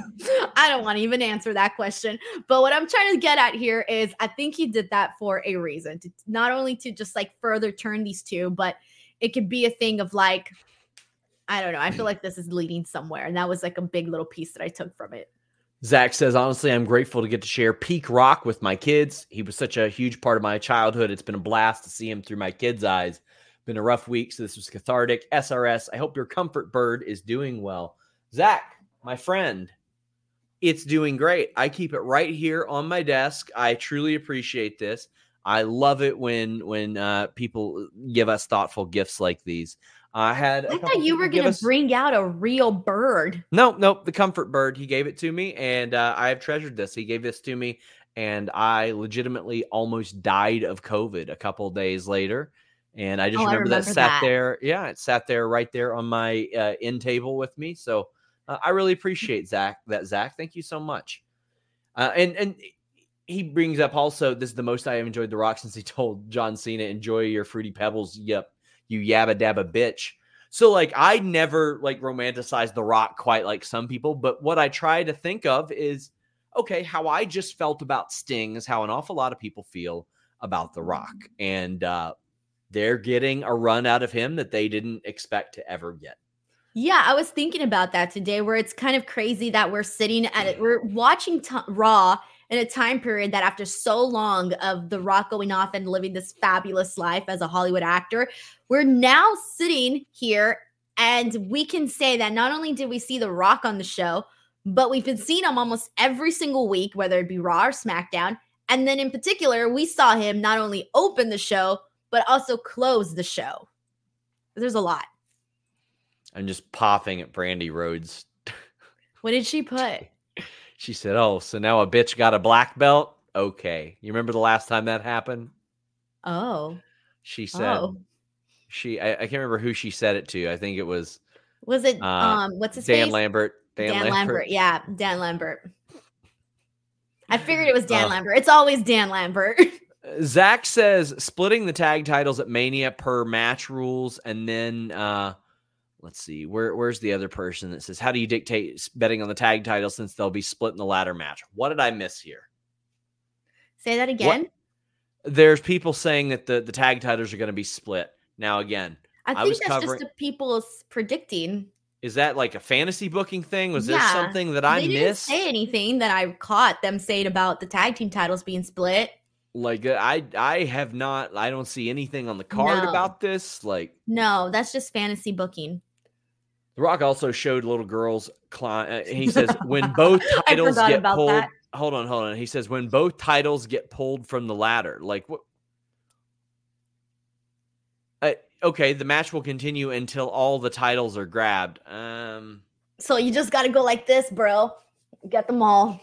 I don't want to even answer that question. But what I'm trying to get at here is I think he did that for a reason, to not only to just further turn these two, but it could be a thing of I don't know. I feel like this is leading somewhere. And that was a big little piece that I took from it. Zach says, honestly, I'm grateful to get to share peak Rock with my kids. He was such a huge part of my childhood. It's been a blast to see him through my kids' eyes. Been a rough week, so this was cathartic. SRS, I hope your comfort bird is doing well. Zach, my friend, it's doing great. I keep it right here on my desk. I truly appreciate this. I love it when people give us thoughtful gifts like these. I thought you were going to bring out a real bird. Nope. The comfort bird. He gave it to me, and I have treasured this. He gave this to me, and I legitimately almost died of COVID a couple days later. And I just remember that sat there. Yeah, it sat there right there on my end table with me. So I really appreciate Zach. Thank you so much. And he brings up also, this is the most I have enjoyed The Rock since he told John Cena, enjoy your Fruity Pebbles. Yep. You yabba dabba bitch. So I never romanticize The Rock quite like some people, but what I try to think of is, okay, how I just felt about Sting is how an awful lot of people feel about The Rock. And they're getting a run out of him that they didn't expect to ever get. Yeah, I was thinking about that today, where it's kind of crazy that we're sitting at it. We're watching Raw in a time period that after so long of The Rock going off and living this fabulous life as a Hollywood actor, we're now sitting here and we can say that not only did we see The Rock on the show, but we've been seeing him almost every single week, whether it be Raw or SmackDown. And then in particular, we saw him not only open the show, but also close the show. There's a lot. I'm just popping at Brandy Rhodes. What did she put? She said, oh, so now a bitch got a black belt? Okay. You remember the last time that happened? Oh. She said, I can't remember who she said it to. I think it was. Was it, what's his Dan face? Lambert. Dan Lambert. Yeah, Dan Lambert. I figured it was Dan Lambert. It's always Dan Lambert. Zach says, splitting the tag titles at Mania per match rules. And then, let's see, where's the other person that says, how do you dictate betting on the tag title since they'll be split in the ladder match? What did I miss here? Say that again. There's people saying that the tag titles are going to be split. Now, again, I think that's just the people's predicting. Is that like a fantasy booking thing? Was there Yeah. something that I They didn't missed? say anything that I caught them saying about the tag team titles being split. Like I have not. I don't see anything on the card No. about this. Like No, that's just fantasy booking. The Rock also showed little girls. He says when both titles forgot get about pulled. that. Hold on. He says when both titles get pulled from the ladder. Like what? Okay, the match will continue until all the titles are grabbed. So you just got to go like this, bro. Get them all.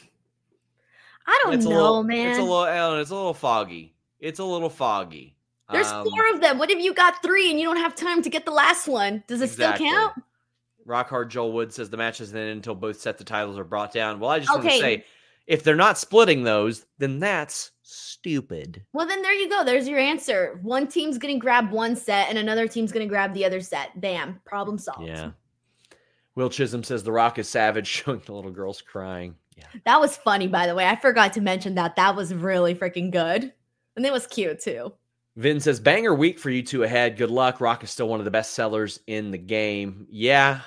I don't know, man. It's a little foggy. It's a little foggy. There's 4 of them. What if you got 3 and you don't have time to get the last one? Does it still count? Rockhard Joel Wood says the match doesn't end until both sets of titles are brought down. Well, I just want to say, if they're not splitting those, then that's stupid. Well, then there you go. There's your answer. One team's going to grab one set and another team's going to grab the other set. Bam. Problem solved. Yeah. Will Chisholm says The Rock is savage, showing the little girls crying. Yeah. That was funny, by the way. I forgot to mention that. That was really freaking good. And it was cute, too. Vin says, banger week for you two ahead. Good luck. Rock is still one of the best sellers in the game. Yeah.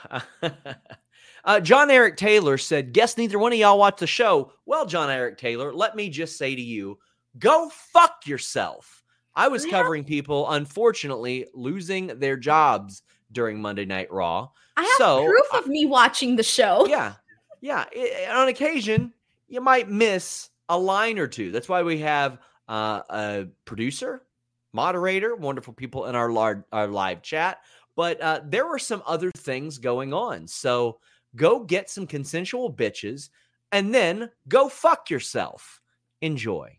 John Eric Taylor said, guess neither one of y'all watch the show. Well, John Eric Taylor, let me just say to you, go fuck yourself. I was covering people, unfortunately, losing their jobs during Monday Night Raw. I have proof of me watching the show. Yeah. On occasion, you might miss a line or two. That's why we have a producer, moderator, wonderful people in our live chat. But there were some other things going on. So go get some consensual bitches and then go fuck yourself. Enjoy.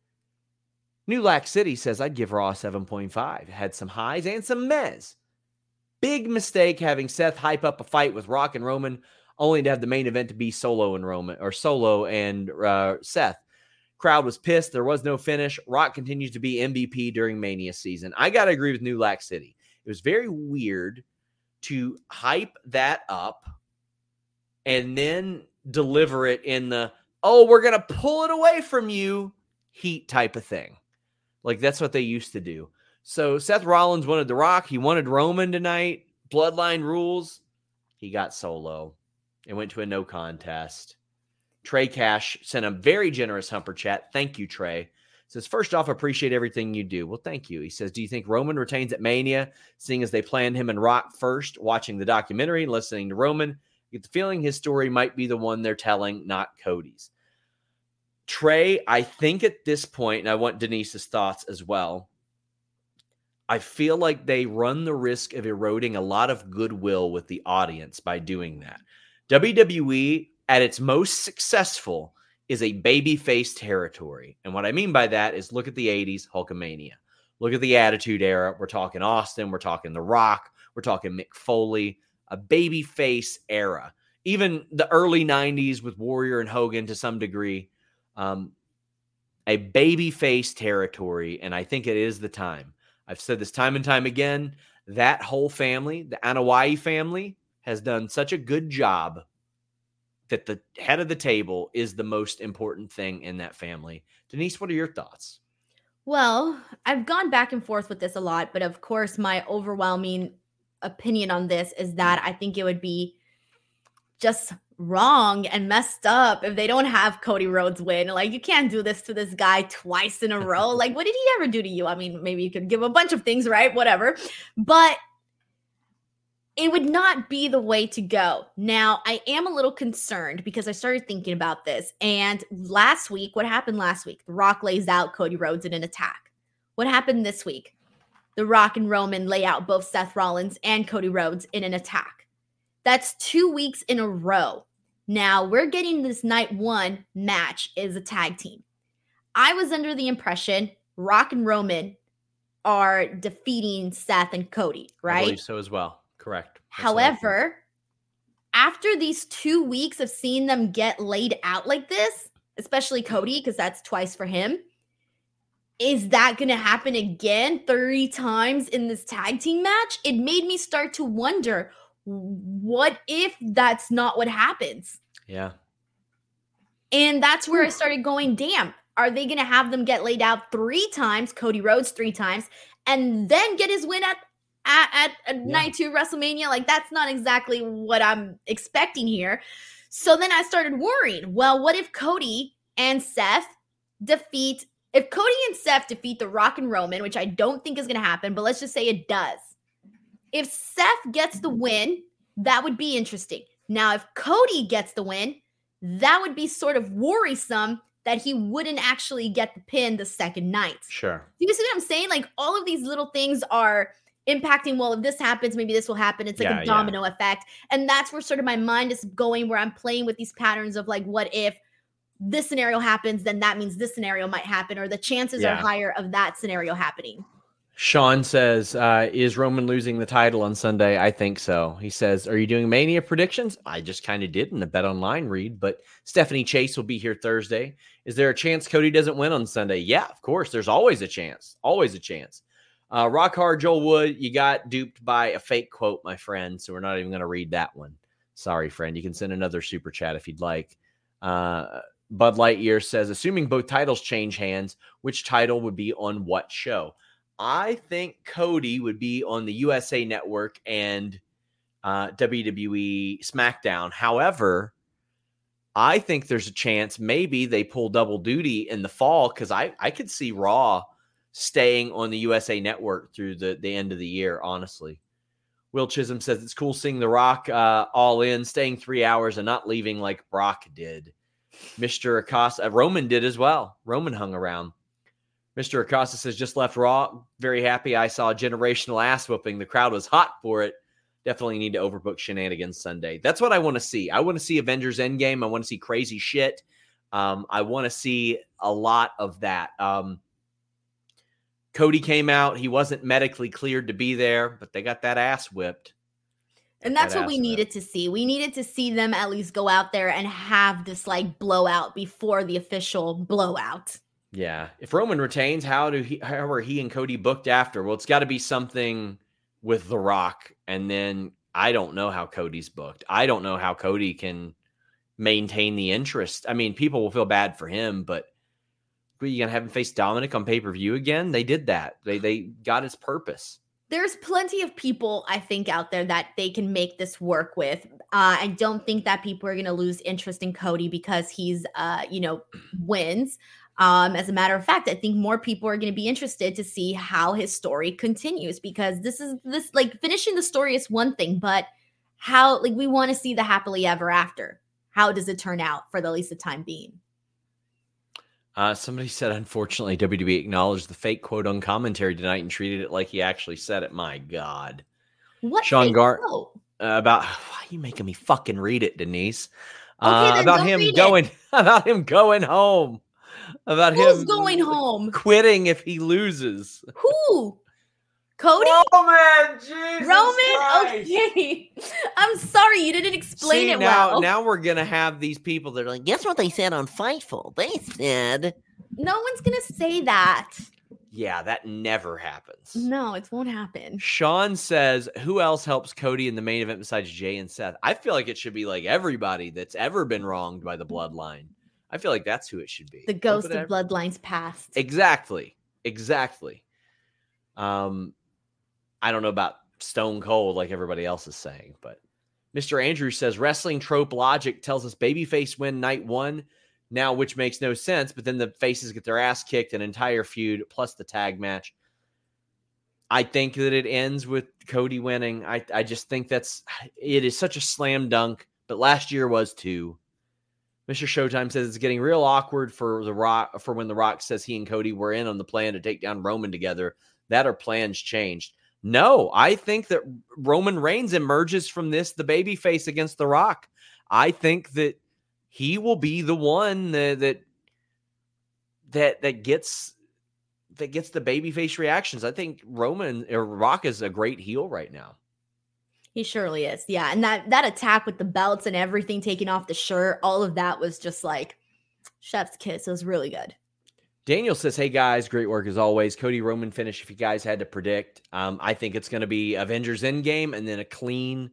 New Lac City says, I'd give Raw a 7.5. It had some highs and some mez. Big mistake having Seth hype up a fight with Rock and Roman, only to have the main event to be Solo and Seth. Crowd was pissed. There was no finish. Rock continues to be MVP during Mania season. I got to agree with New Lac City. It was very weird to hype that up and then deliver it in the, we're going to pull it away from you heat type of thing. Like that's what they used to do. So Seth Rollins wanted The Rock. He wanted Roman tonight. Bloodline rules. He got Solo and went to a no contest. Trey Cash sent a very generous Humper chat. Thank you, Trey. Says, first off, appreciate everything you do. Well, thank you. He says, do you think Roman retains at Mania, seeing as they planned him and Rock first, watching the documentary, listening to Roman? You get the feeling his story might be the one they're telling, not Cody's. Trey, I think at this point, and I want Denise's thoughts as well, I feel like they run the risk of eroding a lot of goodwill with the audience by doing that. WWE, at its most successful, is a babyface territory. And what I mean by that is look at the 80s, Hulkamania. Look at the Attitude Era. We're talking Austin. We're talking The Rock. We're talking Mick Foley. A babyface era. Even the early 90s with Warrior and Hogan to some degree. A babyface territory. And I think it is the time. I've said this time and time again. That whole family, the Anoa'i family, has done such a good job that the head of the table is the most important thing in that family. Denise, what are your thoughts? Well, I've gone back and forth with this a lot, but of course, my overwhelming opinion on this is that I think it would be just wrong and messed up if they don't have Cody Rhodes win. Like, you can't do this to this guy twice in a row. Like, what did he ever do to you? I mean, maybe you could give a bunch of things, right? Whatever. But it would not be the way to go. Now, I am a little concerned because I started thinking about this. And last week, what happened last week? The Rock lays out Cody Rhodes in an attack. What happened this week? The Rock and Roman lay out both Seth Rollins and Cody Rhodes in an attack. That's 2 weeks in a row. Now, we're getting this night one match is a tag team. I was under the impression Rock and Roman are defeating Seth and Cody, right? I believe so as well. Correct. However, after these 2 weeks of seeing them get laid out like this, especially Cody, because that's twice for him, is that going to happen again 30 times in this tag team match? It made me start to wonder, what if that's not what happens? Yeah. And that's where I started going, damn, are they going to have them get laid out 3 times, Cody Rhodes 3 times, and then get his win at at night 2 WrestleMania. Like, that's not exactly what I'm expecting here. So then I started worrying. Well, what if Cody and Seth defeat The Rock and Roman, which I don't think is going to happen, but let's just say it does. If Seth gets the win, that would be interesting. Now, if Cody gets the win, that would be sort of worrisome that he wouldn't actually get the pin the second night. Sure. You see what I'm saying? Like, all of these little things are impacting, well, if this happens, maybe this will happen. It's like a domino effect. And that's where sort of my mind is going, where I'm playing with these patterns of like, what if this scenario happens, then that means this scenario might happen, or the chances are higher of that scenario happening. Sean says, is Roman losing the title on Sunday? I think so. He says, are you doing Mania predictions? I just kind of did in the Bet Online read, but Stephanie Chase will be here Thursday. Is there a chance Cody doesn't win on Sunday? Yeah, of course. There's always a chance. Always a chance. Rock Hard Joel Wood, you got duped by a fake quote, my friend, so we're not even going to read that one. Sorry, friend. You can send another super chat if you'd like. Bud Lightyear says, assuming both titles change hands, which title would be on what show? I think Cody would be on the USA Network and WWE SmackDown. However, I think there's a chance maybe they pull double duty in the fall, because I could see Raw staying on the USA Network through the end of the year, honestly. Will Chisholm says it's cool seeing The Rock all in, staying 3 hours and not leaving like Brock did. Mr. Acosta, Roman did as well. Roman hung around. Mr. Acosta says, just left Raw. Very happy I saw a generational ass whooping. The crowd was hot for it. Definitely need to overbook shenanigans Sunday. That's what I want to see. I want to see Avengers Endgame. I want to see crazy shit. I want to see a lot of that. Cody came out. He wasn't medically cleared to be there, but they got that ass whipped. And that's what we needed to see. We needed to see them at least go out there and have this like blowout before the official blowout. Yeah. If Roman retains, how are he and Cody booked after? Well, it's got to be something with The Rock. And then I don't know how Cody's booked. I don't know how Cody can maintain the interest. I mean, people will feel bad for him, but you going to have him face Dominic on pay-per-view again? They did that. They got his purpose. There's plenty of people, I think, out there that they can make this work with. I don't think that people are going to lose interest in Cody because he's, wins. As a matter of fact, I think more people are going to be interested to see how his story continues, because this finishing the story is one thing, but how, we want to see the happily ever after. How does it turn out for at least the time being? Somebody said, unfortunately, WWE acknowledged the fake quote on commentary tonight and treated it like he actually said it. My God. What? Sean Gart about, why are you making me fucking read it, Denise? Okay, about him going home. About Who's him going home? Quitting if he loses. Who? Cody? Roman, Jesus Roman? Christ. Okay. I'm sorry, you didn't explain it well. Now we're going to have these people that are like, guess what they said on Fightful? They said. No one's going to say that. Yeah, that never happens. No, it won't happen. Sean says, who else helps Cody in the main event besides Jay and Seth? I feel like it should be like everybody that's ever been wronged by the bloodline. I feel like that's who it should be. The ghost of Bloodline's past. Exactly. I don't know about Stone Cold like everybody else is saying, but Mr. Andrews says wrestling trope logic tells us babyface win night 1 now, which makes no sense, but then the faces get their ass kicked, an entire feud plus the tag match. I think that it ends with Cody winning. I just think it is such a slam dunk, but last year was too. Mr. Showtime says it's getting real awkward for The Rock, for when The Rock says he and Cody were in on the plan to take down Roman together. That our plans changed. No, I think that Roman Reigns emerges from this the babyface against The Rock. I think that he will be the one that gets the babyface reactions. I think Rock is a great heel right now. He surely is. Yeah. And that attack with the belts and everything taking off the shirt, all of that was just like chef's kiss. It was really good. Daniel says, hey guys, great work as always. Cody Roman finish, if you guys had to predict. I think it's going to be Avengers Endgame and then a clean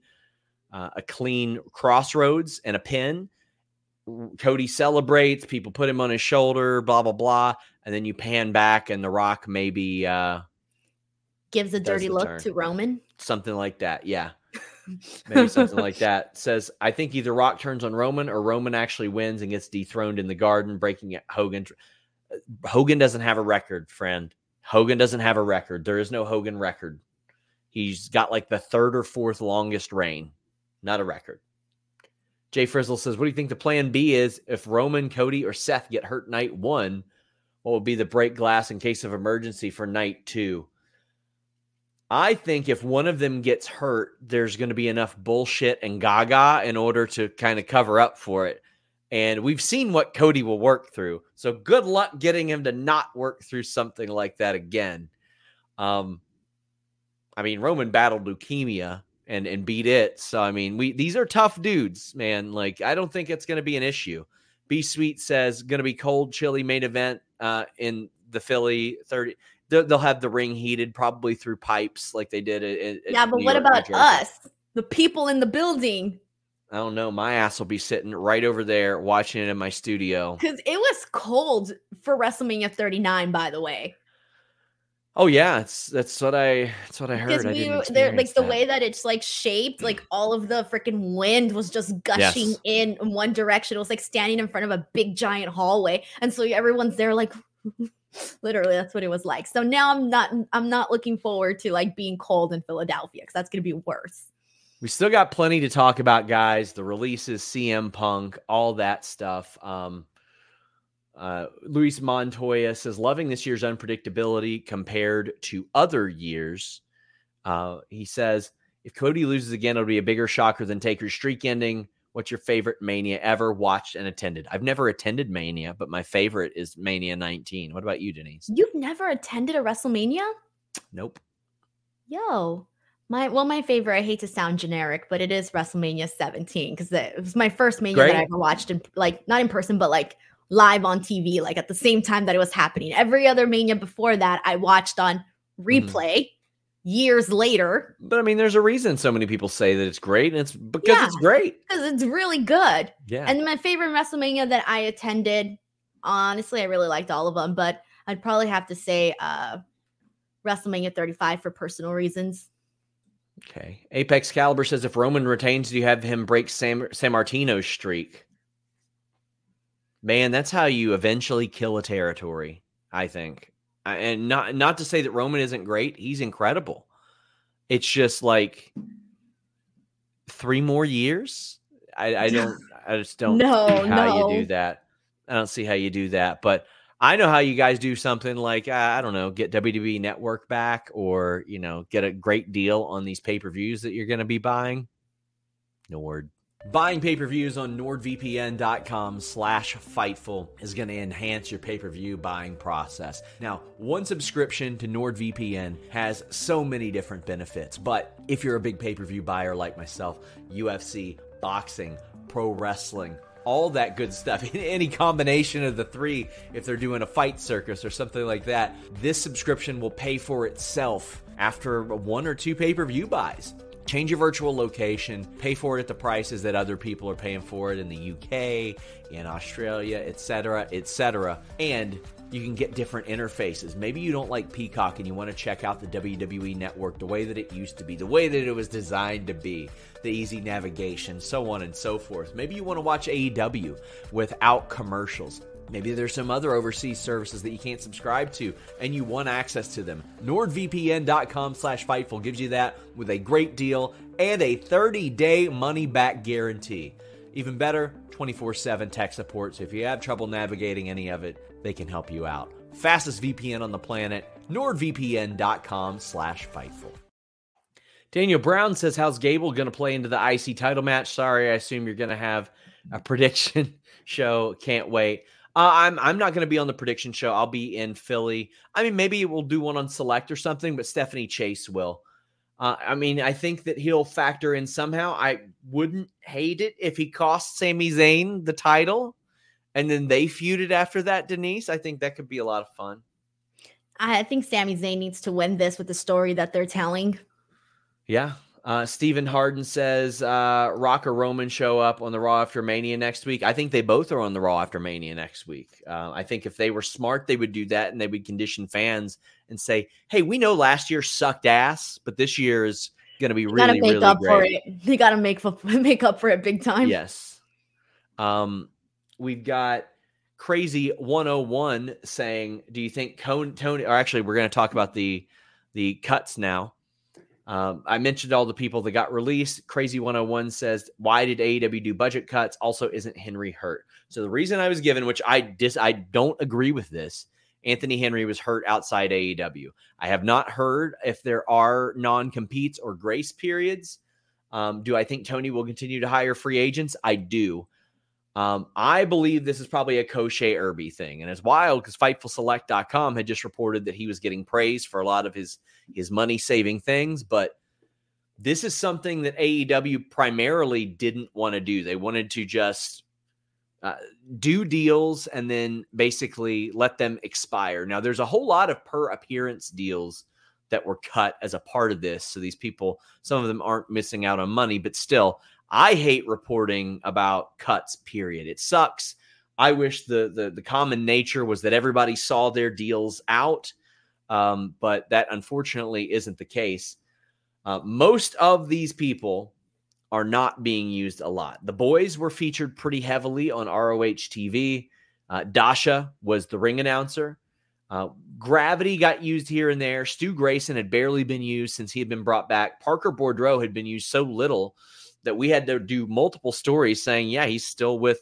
crossroads and a pin. Cody celebrates, people put him on his shoulder, blah, blah, blah. And then you pan back and The Rock maybe Gives a Does dirty the look turn. to Roman. Something like that. Yeah. Maybe something like that. Says, I think either Rock turns on Roman or Roman actually wins and gets dethroned in the Garden, breaking Hogan. Hogan doesn't have a record, friend. Hogan doesn't have a record. There is no Hogan record. He's got like the 3rd or 4th longest reign. Not a record. Jay Frizzle says, what do you think the plan B is if Roman, Cody, or Seth get hurt night 1? What would be the break glass in case of emergency for night 2? I think if one of them gets hurt, there's going to be enough bullshit and gaga in order to kind of cover up for it. And we've seen what Cody will work through. So good luck getting him to not work through something like that again. I mean, Roman battled leukemia and beat it. So, I mean, these are tough dudes, man. Like, I don't think it's going to be an issue. B Sweet says, going to be cold, chilly main event in the Philly 30. They'll have the ring heated probably through pipes like they did at Yeah, but New what York, about New Jersey. us? The people in the building. I don't know. My ass will be sitting right over there watching it in my studio. Because it was cold for WrestleMania 39, by the way. Oh yeah, that's what I heard. Because I didn't there, like experience the that. way that it's like shaped, like all of the freaking wind was just gushing Yes. in one direction. It was like standing in front of a big giant hallway, and so everyone's there like. Literally, that's what it was like. So now I'm not looking forward to like being cold in Philadelphia because that's gonna be worse. We still got plenty to talk about, guys. The releases, CM Punk, all that stuff. Luis Montoya says, loving this year's unpredictability compared to other years. He says, if Cody loses again, it'll be a bigger shocker than Taker's streak ending. What's your favorite Mania ever watched and attended? I've never attended Mania, but my favorite is Mania 19. What about you, Denise? You've never attended a WrestleMania? Nope. Yo. My favorite, I hate to sound generic, but it is WrestleMania 17 because it was my first Mania Great. that I ever watched in like not in person, but like live on TV, like at the same time that it was happening. Every other Mania before that, I watched on replay years later. But I mean, there's a reason so many people say that it's great, and it's because it's great. Because it's really good. Yeah. And my favorite WrestleMania that I attended, honestly, I really liked all of them, but I'd probably have to say WrestleMania 35 for personal reasons. Okay. Apex Caliber says, if Roman retains, do you have him break San Martino's streak? Man, that's how you eventually kill a territory, I think. And not to say that Roman isn't great. He's incredible. It's just like 3 more years. I just don't see how you do that. I don't see how you do that. But I know how you guys do something like, I don't know, get WWE Network back or, get a great deal on these pay-per-views that you're going to be buying. Nord. Buying pay-per-views on NordVPN.com/Fightful is going to enhance your pay-per-view buying process. Now, one subscription to NordVPN has so many different benefits, but if you're a big pay-per-view buyer like myself, UFC, boxing, pro wrestling, all that good stuff, any combination of the 3, if they're doing a fight circus or something like that, this subscription will pay for itself after 1 or 2 pay-per-view buys. Change your virtual location, pay for it at the prices that other people are paying for it in the UK, in Australia, etc., and you can get different interfaces. Maybe you don't like Peacock and you want to check out the WWE Network the way that it used to be, the way that it was designed to be, the easy navigation, so on and so forth. Maybe you want to watch AEW without commercials. Maybe there's some other overseas services that you can't subscribe to and you want access to them. NordVPN.com/Fightful gives you that with a great deal and a 30-day money-back guarantee. Even better, 24/7 tech support, so if you have trouble navigating any of it, they can help you out. Fastest VPN on the planet, NordVPN.com/Fightful. Daniel Brown says, how's Gable going to play into the IC title match? Sorry, I assume you're going to have a prediction show. Can't wait. I'm not going to be on the prediction show. I'll be in Philly. I mean, maybe we'll do one on Select or something, but Stephanie Chase will. I mean, I think that he'll factor in somehow. I wouldn't hate it if he cost Sami Zayn the title and then they feuded after that, Denise. I think that could be a lot of fun. I think Sami Zayn needs to win this with the story that they're telling. Yeah. Stephen Harden says Rock or Roman show up on the Raw after Mania next week. I think they both are on the Raw after Mania next week. I think if they were smart, they would do that, and they would condition fans and say, hey, we know last year sucked ass, but this year is going to be really, really up great. For it. They got to make up for it big time. Yes. We've got Crazy 101 saying, do you think Tony, or actually we're going to talk about the cuts now. I mentioned all the people that got released. Crazy 101 says, why did AEW do budget cuts? Also, isn't Henry hurt? So the reason I was given, which I don't agree with this, Anthony Henry was hurt outside AEW. I have not heard if there are non-competes or grace periods. Do I think Tony will continue to hire free agents? I do. I believe this is probably a Koshe Irby thing. And it's wild because FightfulSelect.com had just reported that he was getting praised for a lot of his money-saving things. But this is something that AEW primarily didn't want to do. They wanted to just do deals and then basically let them expire. Now, there's a whole lot of per-appearance deals that were cut as a part of this. So these people, some of them aren't missing out on money, but still, I hate reporting about cuts, period. It sucks. I wish the common nature was that everybody saw their deals out, but that unfortunately isn't the case. Most of these people are not being used a lot. The boys were featured pretty heavily on ROH TV. Dasha was the ring announcer. Gravity got used here and there. Stu Grayson had barely been used since he had been brought back. Parker Boudreaux had been used so little that we had to do multiple stories saying, yeah, he's still with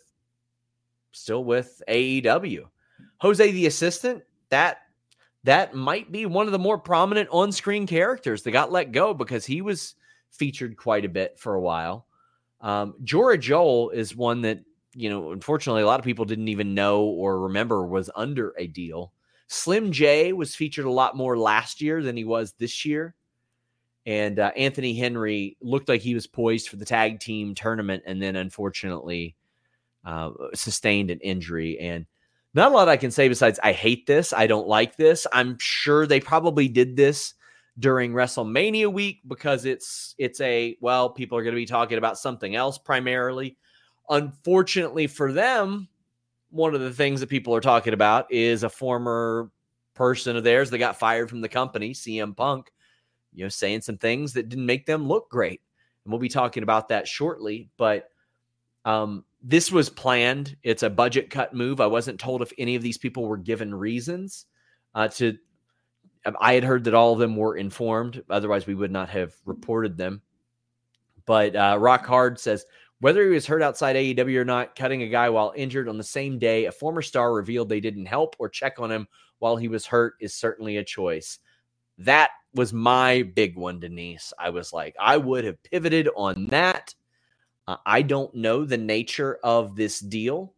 AEW. Jose the Assistant, that might be one of the more prominent on-screen characters that got let go because he was featured quite a bit for a while. Jora Joel is one that, unfortunately a lot of people didn't even know or remember was under a deal. Slim J was featured a lot more last year than he was this year. And Anthony Henry looked like he was poised for the tag team tournament and then unfortunately sustained an injury. And not a lot I can say besides I hate this. I don't like this. I'm sure they probably did this during WrestleMania week because it's people are going to be talking about something else primarily. Unfortunately for them, one of the things that people are talking about is a former person of theirs that got fired from the company, CM Punk, saying some things that didn't make them look great. And we'll be talking about that shortly. But this was planned. It's a budget cut move. I wasn't told if any of these people were given reasons I had heard that all of them were informed. Otherwise, we would not have reported them. But Rock Hard says, whether he was hurt outside AEW or not, cutting a guy while injured on the same day a former star revealed they didn't help or check on him while he was hurt is certainly a choice. That was my big one, Denise. I was like, I would have pivoted on that. I don't know the nature of this deal.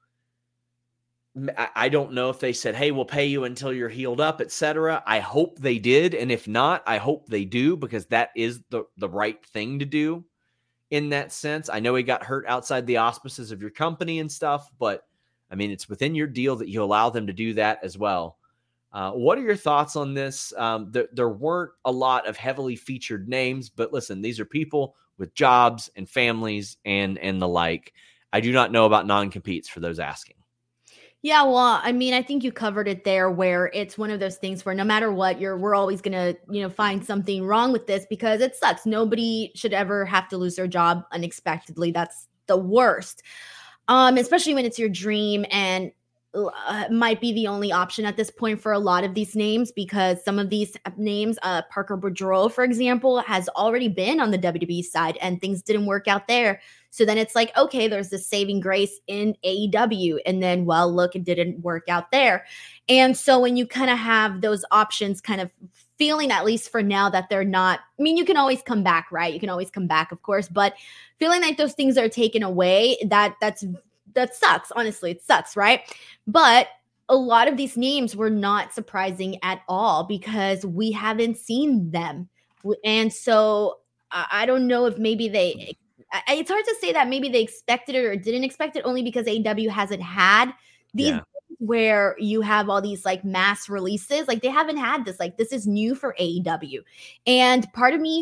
I don't know if they said, hey, we'll pay you until you're healed up, etc. I hope they did. And if not, I hope they do because that is the right thing to do in that sense. I know he got hurt outside the auspices of your company and stuff, but I mean, it's within your deal that you allow them to do that as well. What are your thoughts on this? There weren't a lot of heavily featured names, but listen, these are people with jobs and families and the like. I do not know about non-competes for those asking. Yeah, well, I mean, I think you covered it there where it's one of those things where no matter what, we're always going to, find something wrong with this because it sucks. Nobody should ever have to lose their job unexpectedly. That's the worst, especially when it's your dream and might be the only option at this point for a lot of these names because some of these names, Parker Boudreaux, for example, has already been on the WWE side and things didn't work out there. So then it's like, okay, there's this saving grace in AEW. And then, well, look, it didn't work out there. And so when you kind of have those options kind of feeling, at least for now, that they're not, I mean, you can always come back, right? You can always come back, of course, but feeling like those things are taken away, that sucks. Honestly, it sucks, right? But a lot of these names were not surprising at all because we haven't seen them. And so I don't know if maybe it's hard to say that maybe they expected it or didn't expect it only because AEW hasn't had these where you have all these like mass releases. Like they haven't had this, like this is new for AEW. And part of me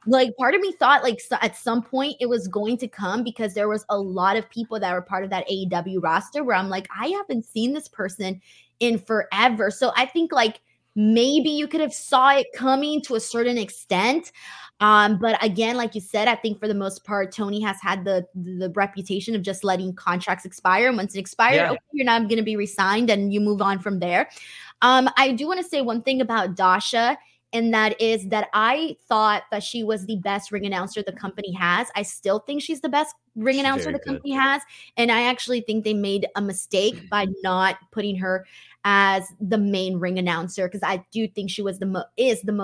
Like, part of me thought, like, at some point it was going to come because there was a lot of people that were part of that AEW roster where I'm like, I haven't seen this person in forever. So I think, like, maybe you could have saw it coming to a certain extent. But again, like you said, I think for the most part, Tony has had the reputation of just letting contracts expire. And once it expired, okay, you're not going to be re-signed and you move on from there. I do want to say one thing about Dasha. And that is that I thought that she was the best ring announcer the company has. I still think she's the best ring announcer the company has. And I actually think they made a mistake by not putting her as the main ring announcer, because I do think she was was the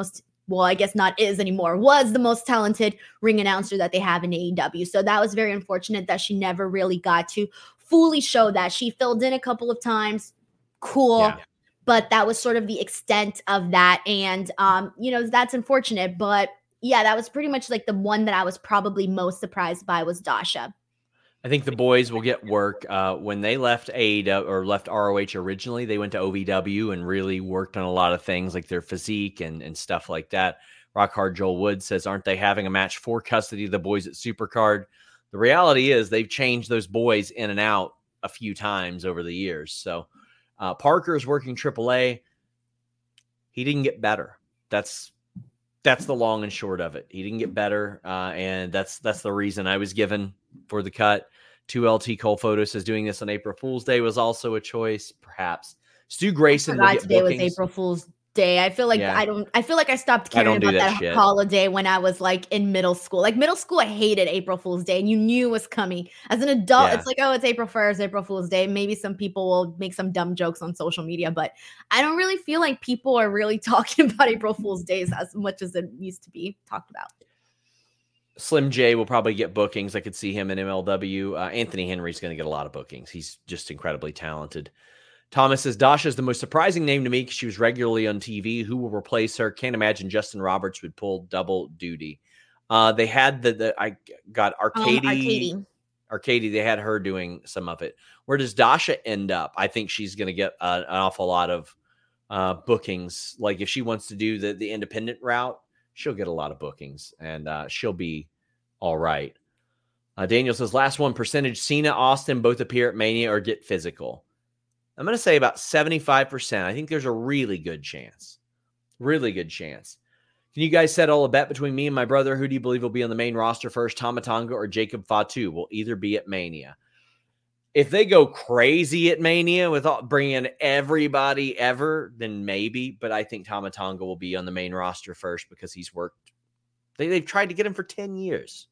most talented ring announcer that they have in AEW. So that was very unfortunate that she never really got to fully show that. She filled in a couple of times. Cool. Yeah. But that was sort of the extent of that. And, that's unfortunate. But yeah, that was pretty much like the one that I was probably most surprised by was Dasha. I think the boys will get work. When they left AEW or left ROH originally, they went to OVW and really worked on a lot of things like their physique and stuff like that. Rock Hard Joel Wood says, aren't they having a match for custody of the boys at Supercard? The reality is they've changed those boys in and out a few times over the years. So Parker is working AAA. He didn't get better. That's the long and short of it. He didn't get better, and that's the reason I was given for the cut. 2LT Cole Photo says doing this on April Fool's Day was also a choice, perhaps. Stu Grayson will get today bookings. Was April Fool's Day. I feel like I stopped caring about that holiday when I was like in middle school. Like middle school, I hated April Fool's Day, and you knew it was coming. As an adult, it's like, oh, it's April 1st, April Fool's Day. Maybe some people will make some dumb jokes on social media, but I don't really feel like people are really talking about April Fool's Days as much as it used to be talked about. Slim J will probably get bookings. I could see him in MLW. Anthony Henry's going to get a lot of bookings. He's just incredibly talented. Thomas says, Dasha is the most surprising name to me because she was regularly on TV. Who will replace her? Can't imagine Justin Roberts would pull double duty. They had I got Arcady. They had her doing some of it. Where does Dasha end up? I think she's going to get an awful lot of bookings. Like if she wants to do the independent route, she'll get a lot of bookings and she'll be all right. Daniel says, last one percentage. Cena, Austin both appear at Mania or get physical. I'm going to say about 75%. I think there's a really good chance. Really good chance. Can you guys settle a bet between me and my brother? Who do you believe will be on the main roster first, Tama Tonga or Jacob Fatu? Will either be at Mania. If they go crazy at Mania with bringing in everybody ever, then maybe. But I think Tama Tonga will be on the main roster first because he's worked. They've tried to get him for 10 years.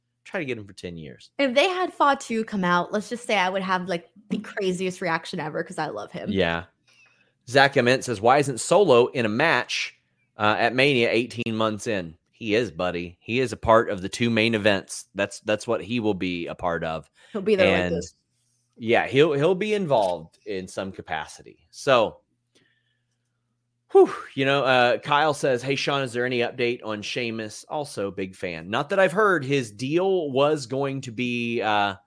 If they had Fatu come out, let's just say I would have like the craziest reaction ever because I love him. Yeah. Zach Ament says, why isn't Solo in a match at Mania 18 months in? He is, buddy. He is a part of the two main events. That's what he will be a part of. He'll be there like this. Yeah, he'll be involved in some capacity. So, Kyle says, hey, Sean, is there any update on Sheamus? Also, big fan. Not that I've heard. His deal was going to be up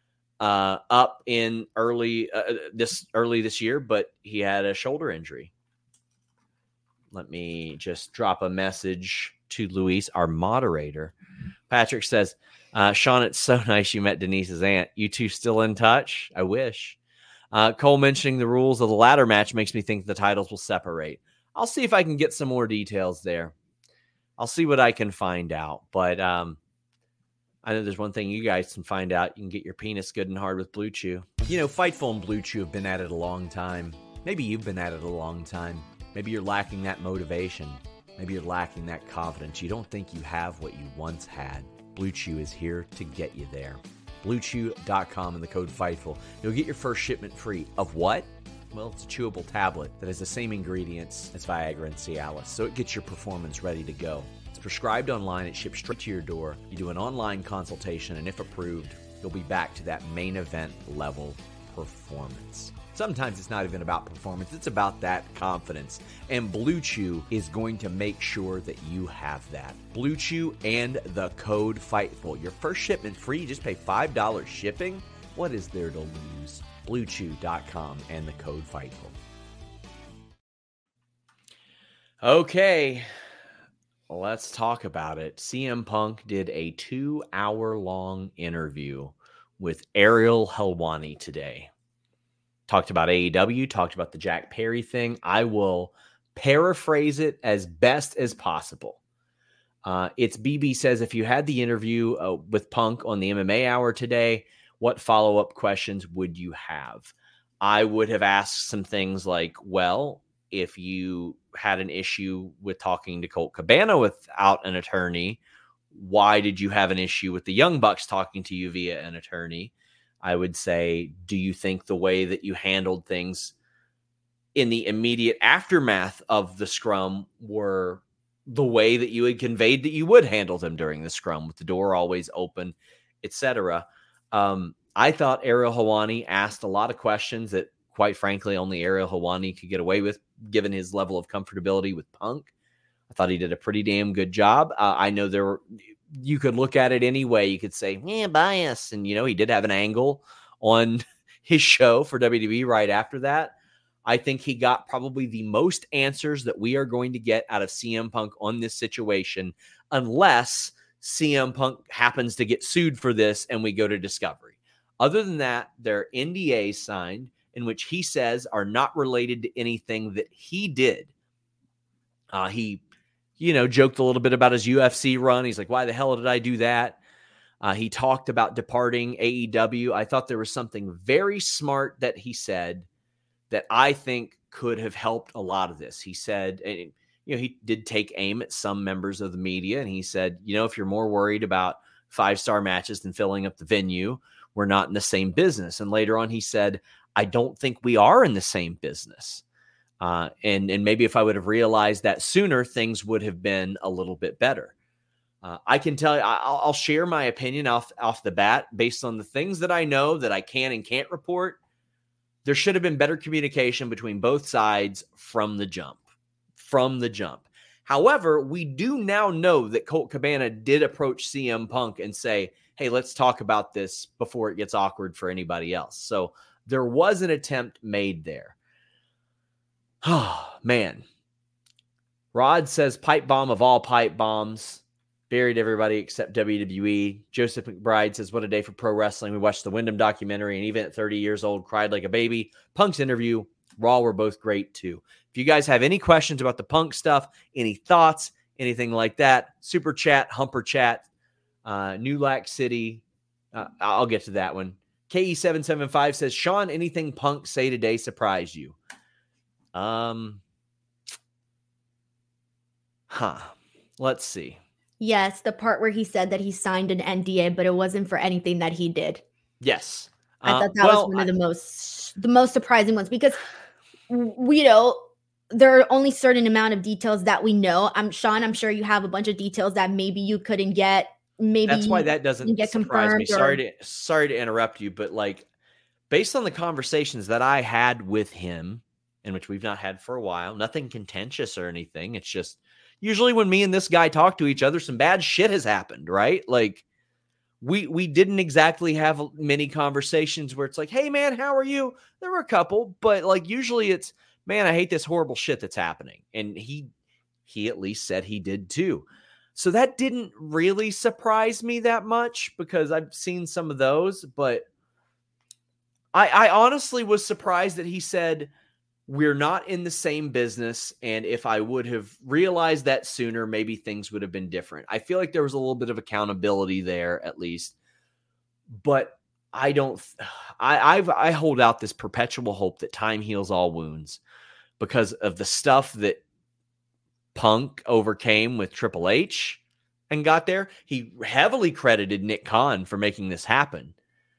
in early this year, but he had a shoulder injury. Let me just drop a message to Luis, our moderator. Patrick says, Sean, it's so nice you met Denise's aunt. You two still in touch? I wish. Cole mentioning the rules of the ladder match makes me think the titles will separate. I'll see if I can get some more details there. I'll see what I can find out. But I know there's one thing you guys can find out. You can get your penis good and hard with Blue Chew. Fightful and Blue Chew have been at it a long time. Maybe you've been at it a long time. Maybe you're lacking that motivation. Maybe you're lacking that confidence. You don't think you have what you once had. Blue Chew is here to get you there. BlueChew.com and the code FIGHTFUL. You'll get your first shipment free. Of what? Well, it's a chewable tablet that has the same ingredients as Viagra and Cialis, so it gets your performance ready to go. It's prescribed online. It ships straight to your door. You do an online consultation, and if approved, you'll be back to that main event level performance. Sometimes it's not even about performance. It's about that confidence. And Blue Chew is going to make sure that you have that. Blue Chew and the code FIGHTFUL. Your first shipment free. You just pay $5 shipping. What is there to lose? BlueChew.com and the code FIGHTFUL. Okay. Let's talk about it. CM Punk did a 2-hour-long interview with Ariel Helwani today. Talked about AEW, talked about the Jack Perry thing. I will paraphrase it as best as possible. It's BB says, if you had the interview with Punk on the MMA Hour today, what follow-up questions would you have? I would have asked some things like, well, if you had an issue with talking to Colt Cabana without an attorney, why did you have an issue with the Young Bucks talking to you via an attorney? I would say, do you think the way that you handled things in the immediate aftermath of the scrum were the way that you had conveyed that you would handle them during the scrum, with the door always open, etc.? I thought Ariel Helwani asked a lot of questions that, quite frankly, only Ariel Helwani could get away with, given his level of comfortability with Punk. I thought he did a pretty damn good job. I know you could look at it any way. You could say, bias. And, he did have an angle on his show for WWE right after that. I think he got probably the most answers that we are going to get out of CM Punk on this situation, unless CM Punk happens to get sued for this and we go to Discovery. Other than that, there are NDAs signed in which he says are not related to anything that he did. He joked a little bit about his UFC run. He's like, why the hell did I do that? He talked about departing AEW. I thought there was something very smart that he said that I think could have helped a lot of this. He said, he did take aim at some members of the media, and he said, if you're more worried about 5-star matches than filling up the venue, we're not in the same business. And later on, he said, I don't think we are in the same business. And maybe if I would have realized that sooner, things would have been a little bit better. I can tell you, I'll share my opinion off the bat based on the things that I know that I can and can't report. There should have been better communication between both sides from the jump. However, we do now know that Colt Cabana did approach CM Punk and say, hey, let's talk about this before it gets awkward for anybody else. So there was an attempt made there. Oh, man. Rod says pipe bomb of all pipe bombs. Buried everybody except WWE. Joseph McBride says, what a day for pro wrestling. We watched the Wyndham documentary, and even at 30 years old, cried like a baby. Punk's interview, Raw were both great too. If you guys have any questions about the Punk stuff, any thoughts, anything like that, super chat, humper chat, New Lac City. I'll get to that one. KE775 says, Sean, anything Punk say today surprised you? Let's see. Yes, the part where he said that he signed an NDA, but it wasn't for anything that he did. Yes. I thought that was one of the most surprising ones, because there are only certain amount of details that we know. Sean, I'm sure you have a bunch of details that maybe you couldn't get. Maybe that's why that doesn't get surprise me. confirmed. Sorry to interrupt you, but based on the conversations that I had with him, in which we've not had for a while, nothing contentious or anything. It's just usually when me and this guy talk to each other, some bad shit has happened, right? We didn't exactly have many conversations where it's like, hey man, how are you? There were a couple, but usually it's, man, I hate this horrible shit that's happening. And he at least said he did too. So that didn't really surprise me that much, because I've seen some of those, but I honestly was surprised that he said, we're not in the same business, and if I would have realized that sooner, maybe things would have been different. I feel like there was a little bit of accountability there, at least. But I hold out this perpetual hope that time heals all wounds, because of the stuff that Punk overcame with Triple H and got there. He heavily credited Nick Khan for making this happen.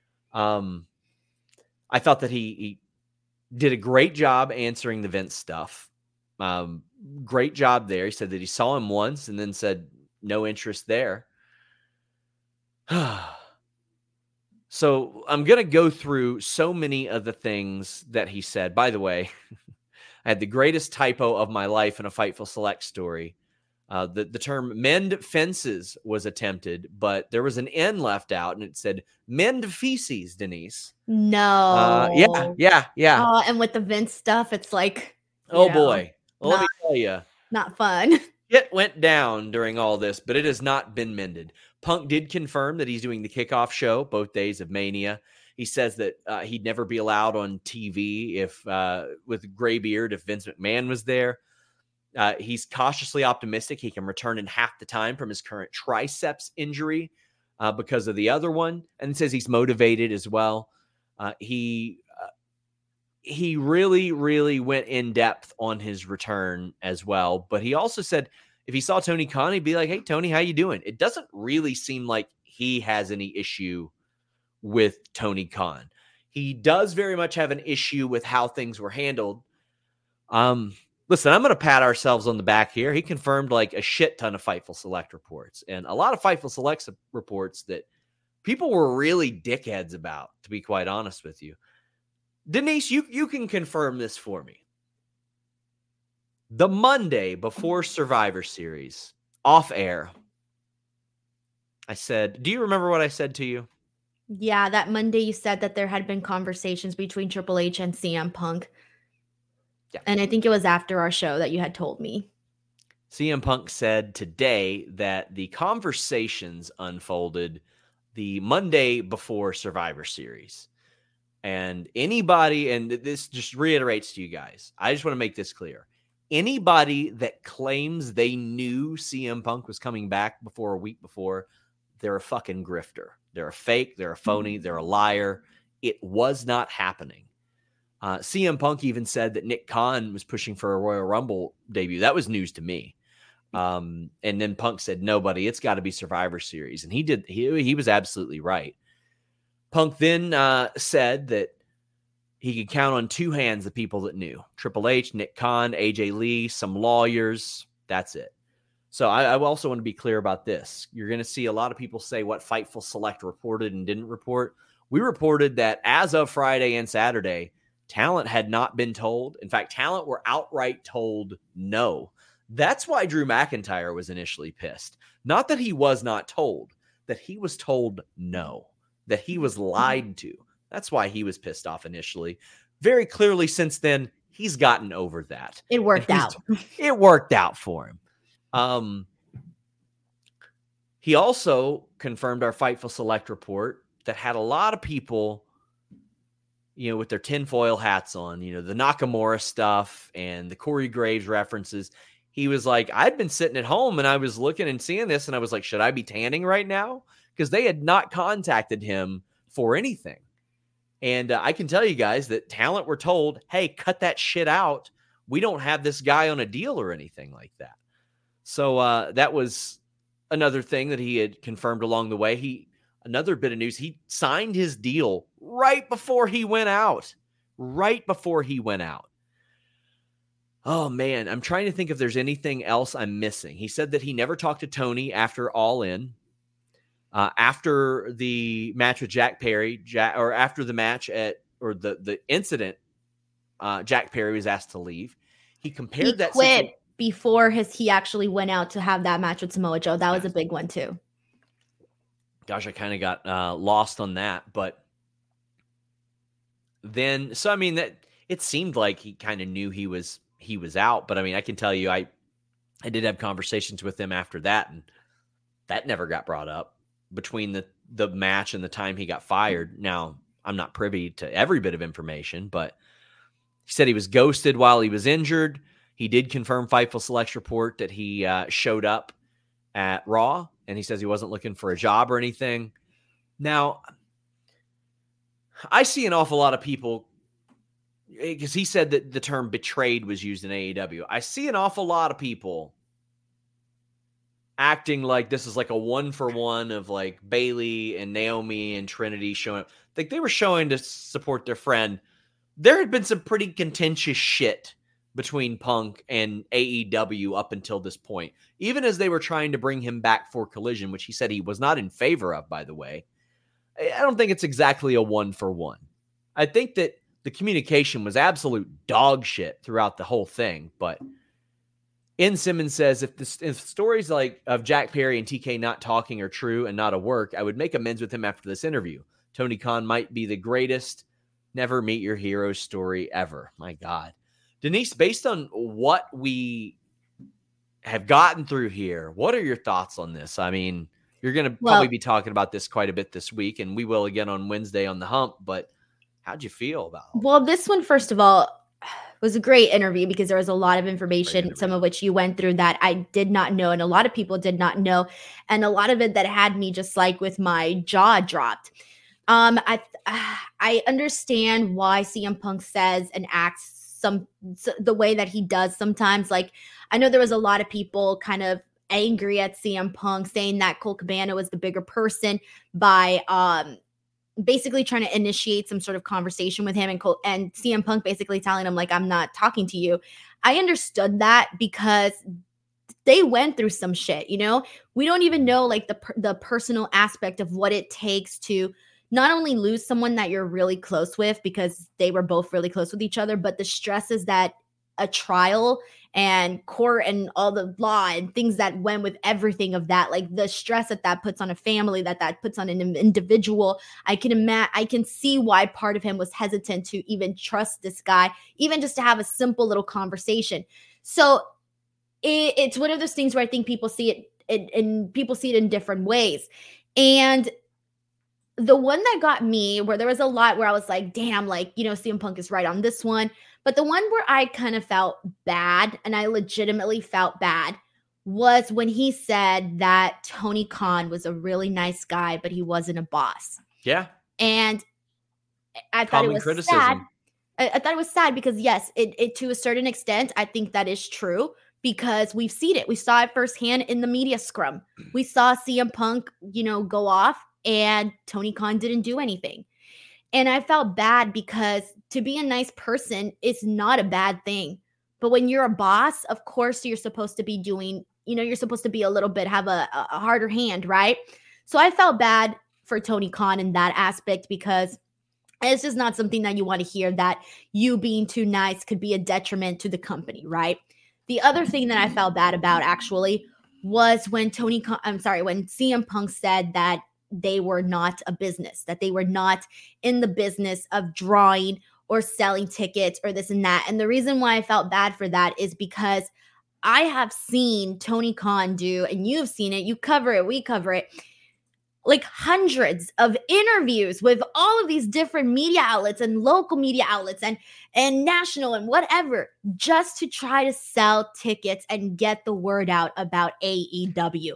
I thought that he did a great job answering the Vince stuff. Great job there. He said that he saw him once and then said no interest there. So I'm going to go through so many of the things that he said. By the way, I had the greatest typo of my life in a Fightful Select story. The term mend fences was attempted, but there was an N left out, and it said mend feces, Denise. No. Yeah. And with the Vince stuff, it's like, oh boy. Well, let me tell you. Not fun. It went down during all this, but it has not been mended. Punk did confirm that he's doing the kickoff show both days of Mania. He says that he'd never be allowed on TV if with gray beard if Vince McMahon was there. He's cautiously optimistic he can return in half the time from his current triceps injury because of the other one, and says he's motivated as well. He really, really went in depth on his return as well. But he also said if he saw Tony Khan, he'd be like, "Hey, Tony, how you doing?" It doesn't really seem like he has any issue with Tony Khan. He does very much have an issue with how things were handled. Listen, I'm going to pat ourselves on the back here. He confirmed like a shit ton of Fightful Select reports and a lot of Fightful Select reports that people were really dickheads about, to be quite honest with you. Denise, you can confirm this for me. The Monday before Survivor Series, off air, I said, do you remember what I said to you? Yeah, that Monday you said that there had been conversations between Triple H and CM Punk. Yeah. And I think it was after our show that you had told me. CM Punk said today that the conversations unfolded the Monday before Survivor Series. And anybody, and this just reiterates to you guys, I just want to make this clear. Anybody that claims they knew CM Punk was coming back before a week before, they're a fucking grifter. They're a fake, they're a phony, they're a liar. It was not happening. CM Punk even said that Nick Khan was pushing for a Royal Rumble debut. That was news to me. And then Punk said, nobody, it's got to be Survivor Series. And he was absolutely right. Punk then said that he could count on two hands the people that knew. Triple H, Nick Khan, AJ Lee, some lawyers. That's it. So I also want to be clear about this. You're going to see a lot of people say what Fightful Select reported and didn't report. We reported that as of Friday and Saturday, talent had not been told. In fact, talent were outright told no. That's why Drew McIntyre was initially pissed. Not that he was not told, that he was told no, that he was lied to. That's why he was pissed off initially. Very clearly since then, he's gotten over that. It worked out. It worked out for him. He also confirmed our Fightful Select report that had a lot of people, with their tinfoil hats on, the Nakamura stuff and the Corey Graves references. He was like, I'd been sitting at home and I was looking and seeing this and I was like, should I be tanning right now? Because they had not contacted him for anything. And I can tell you guys that talent were told, hey, cut that shit out. We don't have this guy on a deal or anything like that. So that was another thing that he had confirmed along the way. Another bit of news, he signed his deal right before he went out. Oh, man, I'm trying to think if there's anything else I'm missing. He said that he never talked to Tony after All In. After the match with Jack Perry, after the match the incident, Jack Perry was asked to leave. He compared that quit before he actually went out to have that match with Samoa Joe. That was a big one too. Gosh, I kind of got lost on that, but then that it seemed like he kind of knew he was out. But I mean, I can tell you, I did have conversations with him after that, and that never got brought up between the match and the time he got fired. Now, I'm not privy to every bit of information, but he said he was ghosted while he was injured. He did confirm Fightful Select's report that he showed up at Raw, and he says he wasn't looking for a job or anything. Now, I see an awful lot of people, because he said that the term betrayed was used in AEW. I see an awful lot of people acting like this is like a 1-for-1 of like Bayley and Naomi and Trinity showing up. Like they were showing to support their friend. There had been some pretty contentious shit between Punk and AEW up until this point, even as they were trying to bring him back for Collision, which he said he was not in favor of, by the way. I don't think it's exactly a 1-for-1. I think that the communication was absolute dog shit throughout the whole thing, but N. Simmons says, if stories like of Jack Perry and TK not talking are true and not a work, I would make amends with him after this interview. Tony Khan might be the greatest never meet your hero story ever. My God. Denise, based on what we have gotten through here. What are your thoughts on this? I mean, you're going to probably be talking about this quite a bit this week, and we will again on Wednesday on the hump, but how'd you feel about it? Well, this one, first of all, was a great interview because there was a lot of information, some of which you went through that I did not know, and a lot of people did not know, and a lot of it that had me just like with my jaw dropped. I understand why CM Punk says and acts the way that he does sometimes. Like, I know there was a lot of people kind of angry at CM Punk saying that Colt Cabana was the bigger person by basically trying to initiate some sort of conversation with him, and CM Punk basically telling him, like, I'm not talking to you. I understood that because they went through some shit, you know? We don't even know like the personal aspect of what it takes to not only lose someone that you're really close with, because they were both really close with each other, but the stresses that a trial and court and all the law and things that went with everything of that, like the stress that puts on a family, that puts on an individual. I can see why part of him was hesitant to even trust this guy, even just to have a simple little conversation. So it's one of those things where I think people see it and people see it in different ways. And the one that got me, where there was a lot where I was like, damn, like, you know, CM Punk is right on this one. But the one where I kind of felt bad, and I legitimately felt bad, was when he said that Tony Khan was a really nice guy, but he wasn't a boss. Yeah. And I thought it was sad. I thought it was sad because, yes, it to a certain extent, I think that is true, because we've seen it. We saw it firsthand in the media scrum. We saw CM Punk, you know, go off, and Tony Khan didn't do anything. And I felt bad because to be a nice person is not a bad thing. But when you're a boss, of course, you're supposed to be doing, you know, you're supposed to be a little bit, have a harder hand, right? So I felt bad for Tony Khan in that aspect, because it's just not something that you want to hear, that you being too nice could be a detriment to the company, right? The other thing that I felt bad about actually was when when CM Punk said that they were not a business, that they were not in the business of drawing or selling tickets or this and that. And the reason why I felt bad for that is because I have seen Tony Khan do, and you've seen it, you cover it, we cover it, like hundreds of interviews with all of these different media outlets and local media outlets and national and whatever, just to try to sell tickets and get the word out about AEW.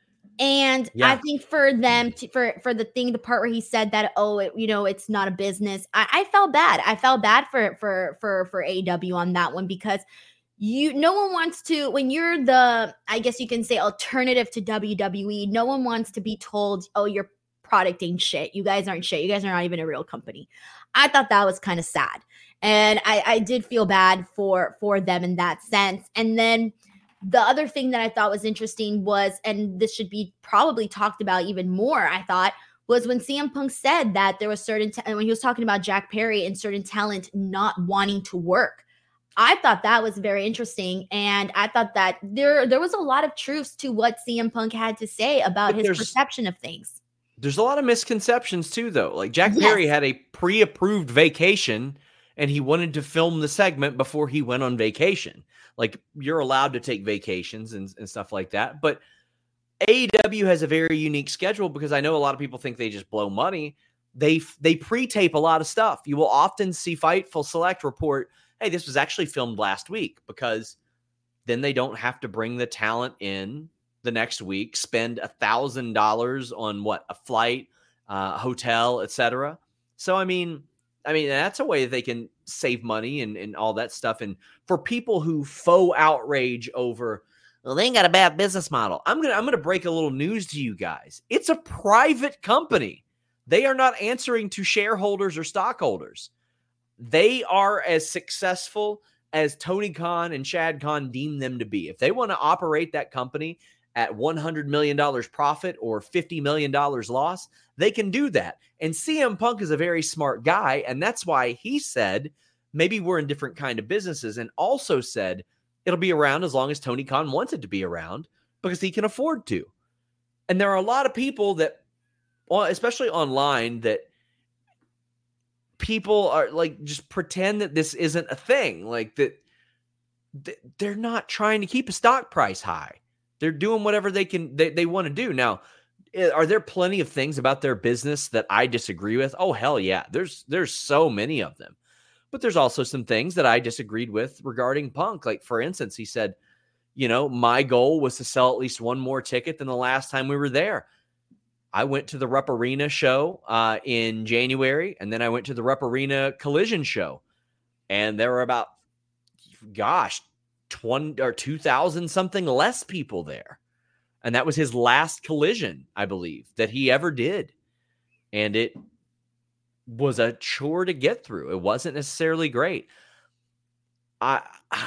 And yeah. I think for them for the part where he said that, it's not a business, I felt bad. I felt bad for AEW on that one, because no one wants to, when you're the, I guess you can say, alternative to WWE, no one wants to be told, oh, your product ain't shit. You guys aren't shit. You guys are not even a real company. I thought that was kind of sad. And I did feel bad for them in that sense. And then the other thing that I thought was interesting was, and this should be probably talked about even more, I thought, was when CM Punk said that there was certain, when he was talking about Jack Perry and certain talent not wanting to work. I thought that was very interesting. And I thought that there was a lot of truths to what CM Punk had to say about his perception of things. There's a lot of misconceptions too, though. Like Jack Perry had a pre-approved vacation, and he wanted to film the segment before he went on vacation. Like, you're allowed to take vacations and stuff like that. But AEW has a very unique schedule, because I know a lot of people think they just blow money. They pre-tape a lot of stuff. You will often see Fightful Select report, hey, this was actually filmed last week, because then they don't have to bring the talent in the next week, spend $1,000 on a flight, hotel, etc. So, I mean, that's a way that they can save money and all that stuff. And for people who faux outrage over, well, they ain't got a bad business model, I'm gonna break a little news to you guys. It's a private company. They are not answering to shareholders or stockholders. They are as successful as Tony Khan and Shad Khan deem them to be. If they want to operate that company at $100 million profit or $50 million loss, they can do that. And CM Punk is a very smart guy, and that's why he said, maybe we're in different kind of businesses, and also said it'll be around as long as Tony Khan wants it to be around, because he can afford to. And there are a lot of people that, especially online, that people are like, just pretend that this isn't a thing. Like, that they're not trying to keep a stock price high. They're doing whatever they want to do. Now, are there plenty of things about their business that I disagree with? Oh, hell yeah. There's so many of them. But there's also some things that I disagreed with regarding Punk. Like, for instance, he said, my goal was to sell at least one more ticket than the last time we were there. I went to the Rupp Arena show in January, and then I went to the Rupp Arena Collision show. And there were about, 20 or 2,000 something less people there. And that was his last Collision, I believe, that he ever did. And it was a chore to get through. It wasn't necessarily great. I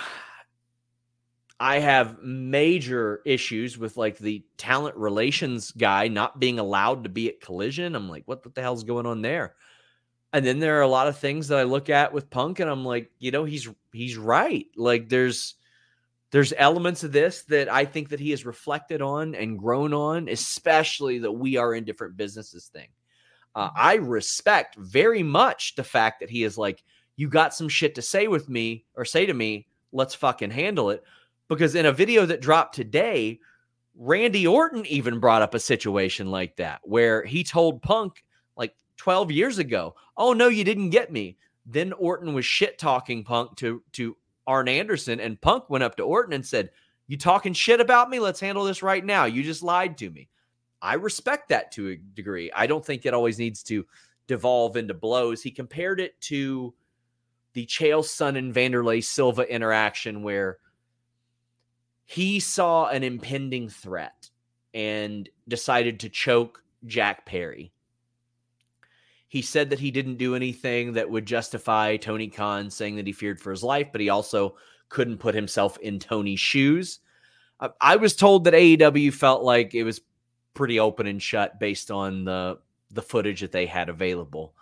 have major issues with like the talent relations guy not being allowed to be at Collision. I'm like, what the hell's going on there? And then there are a lot of things that I look at with Punk and I'm like, he's right. Like there's elements of this that I think that he has reflected on and grown on, especially the we are in different businesses thing. I respect very much the fact that he is like, you got some shit to say with me or say to me, let's fucking handle it. Because in a video that dropped today, Randy Orton even brought up a situation like that where he told Punk like 12 years ago, oh no, you didn't get me. Then Orton was shit talking Punk to Arn Anderson, and Punk went up to Orton and said, you talking shit about me? Let's handle this right now. You just lied to me. I respect that to a degree. I don't think it always needs to devolve into blows. He compared it to the Chael Sonnen and Vanderlei Silva interaction where he saw an impending threat and decided to choke Jack Perry. He said that he didn't do anything that would justify Tony Khan saying that he feared for his life, but he also couldn't put himself in Tony's shoes. I was told that AEW felt like it was pretty open and shut based on the footage that they had available.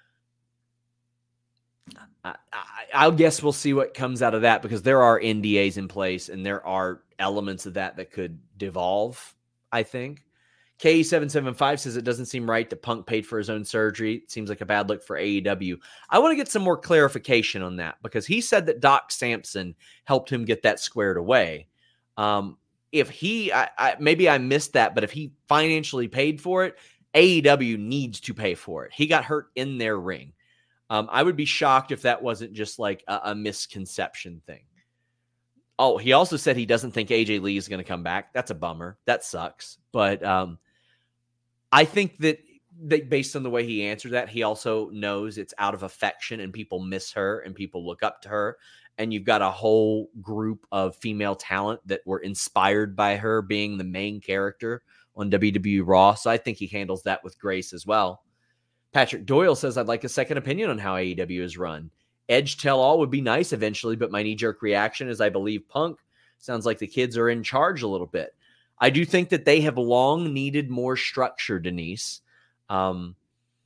I'll guess we'll see what comes out of that because there are NDAs in place and there are elements of that could devolve, I think. KE775 says it doesn't seem right that Punk paid for his own surgery. It seems like a bad look for AEW. I want to get some more clarification on that because he said that Doc Sampson helped him get that squared away. If he, maybe I missed that, but if he financially paid for it, AEW needs to pay for it. He got hurt in their ring. I would be shocked if that wasn't just like a misconception thing. Oh, he also said he doesn't think AJ Lee is going to come back. That's a bummer. That sucks. But I think that based on the way he answered that, he also knows it's out of affection and people miss her and people look up to her. And you've got a whole group of female talent that were inspired by her being the main character on WWE Raw. So I think he handles that with grace as well. Patrick Doyle says, I'd like a second opinion on how AEW is run. Edge tell all would be nice eventually, but my knee-jerk reaction is I believe Punk. Sounds like the kids are in charge a little bit. I do think that they have long needed more structure, Denise. And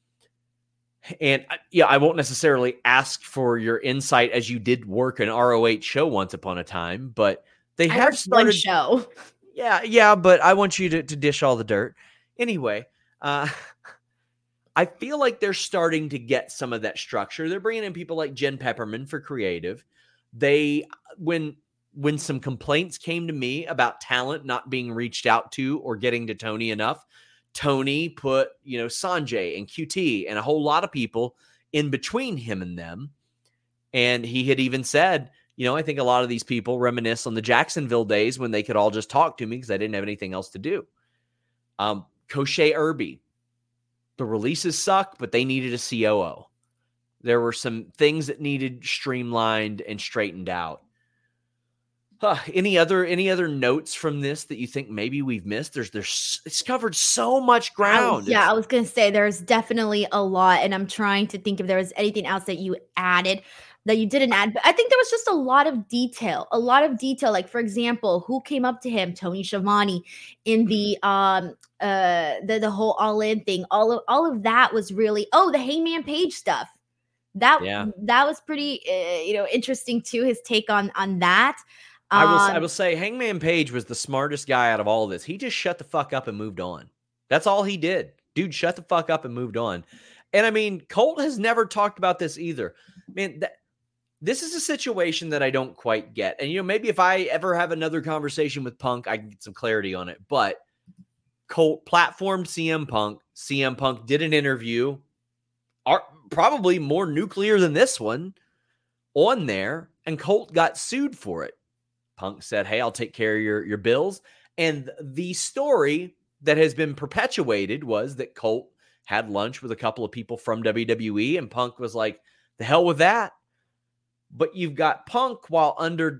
I won't necessarily ask for your insight as you did work an ROH show once upon a time, but they have started one show. Yeah, but I want you to dish all the dirt. Anyway, I feel like they're starting to get some of that structure. They're bringing in people like Jen Pepperman for creative. When some complaints came to me about talent not being reached out to or getting to Tony enough, Tony put, Sanjay and QT and a whole lot of people in between him and them. And he had even said, I think a lot of these people reminisce on the Jacksonville days when they could all just talk to me because I didn't have anything else to do. Koshe Irby. The releases suck, but they needed a COO. There were some things that needed streamlined and straightened out. Any other notes from this that you think maybe we've missed? It's covered so much ground. I was going to say there's definitely a lot, and I'm trying to think if there was anything else that you added that you didn't add. But I think there was just a lot of detail. Like, for example, who came up to him? Tony Schiavone in the whole All In thing. All of that was really the Hangman Page stuff. That was pretty interesting too. His take on that. I will say Hangman Page was the smartest guy out of all of this. He just shut the fuck up and moved on. That's all he did. Dude, shut the fuck up and moved on. And I mean, Colt has never talked about this either. Man, this is a situation that I don't quite get. And, maybe if I ever have another conversation with Punk, I can get some clarity on it. But Colt platformed CM Punk. CM Punk did an interview, probably more nuclear than this one, on there, and Colt got sued for it. Punk said, hey, I'll take care of your bills. And the story that has been perpetuated was that Colt had lunch with a couple of people from WWE, and Punk was like, the hell with that. But you've got Punk, while under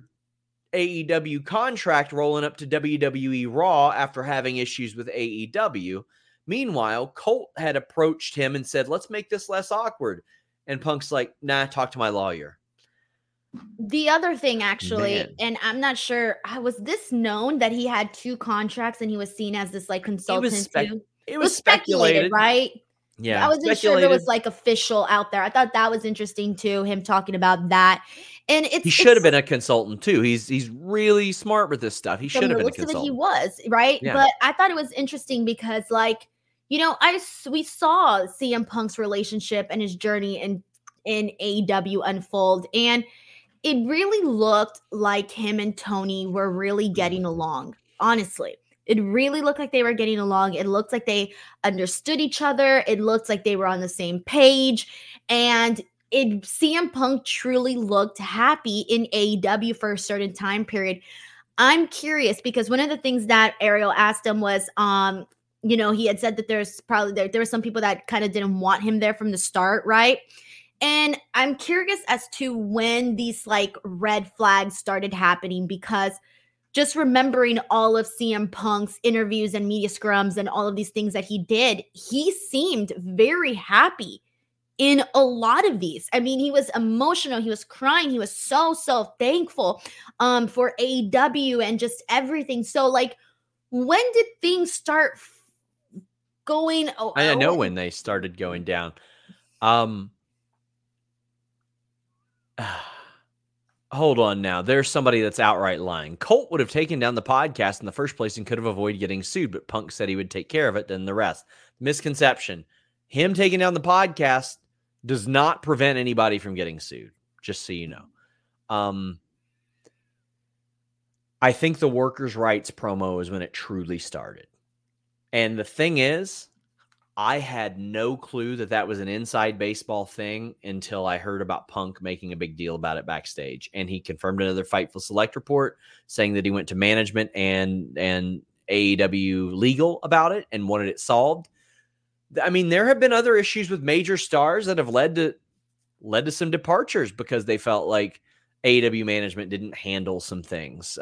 AEW contract, rolling up to WWE Raw after having issues with AEW. Meanwhile, Colt had approached him and said, let's make this less awkward. And Punk's like, nah, talk to my lawyer. The other thing, actually, Man. and I'm not sure, was this known that he had 2 contracts and he was seen as this like consultant too? It was speculated, right? Yeah. I wasn't sure if it was like official out there. I thought that was interesting too, him talking about that. And he should have been a consultant too. He's really smart with this stuff. He should have been a consultant. He was, right? Yeah. But I thought it was interesting because, like, we saw CM Punk's relationship and his journey in AEW unfold, and it really looked like him and Tony were really getting along. Honestly, it really looked like they were getting along. It looked like they understood each other. It looked like they were on the same page, and CM Punk truly looked happy in AEW for a certain time period. I'm curious because one of the things that Ariel asked him was, he had said that there were some people that kind of didn't want him there from the start, right? And I'm curious as to when these like red flags started happening, because just remembering all of CM Punk's interviews and media scrums and all of these things that he did, he seemed very happy in a lot of these. I mean, he was emotional. He was crying. He was so thankful for AEW and just everything. So, like, when did things start going? I know when they started going down. Hold on now. There's somebody that's outright lying. Colt would have taken down the podcast in the first place and could have avoided getting sued, but Punk said he would take care of it than the rest. Misconception. Him taking down the podcast does not prevent anybody from getting sued, just so you know. I think the workers' rights promo is when it truly started. And the thing is, I had no clue that was an inside baseball thing until I heard about Punk making a big deal about it backstage. And he confirmed another Fightful Select report saying that he went to management and AEW legal about it and wanted it solved. I mean, there have been other issues with major stars that have led to some departures because they felt like AEW management didn't handle some things.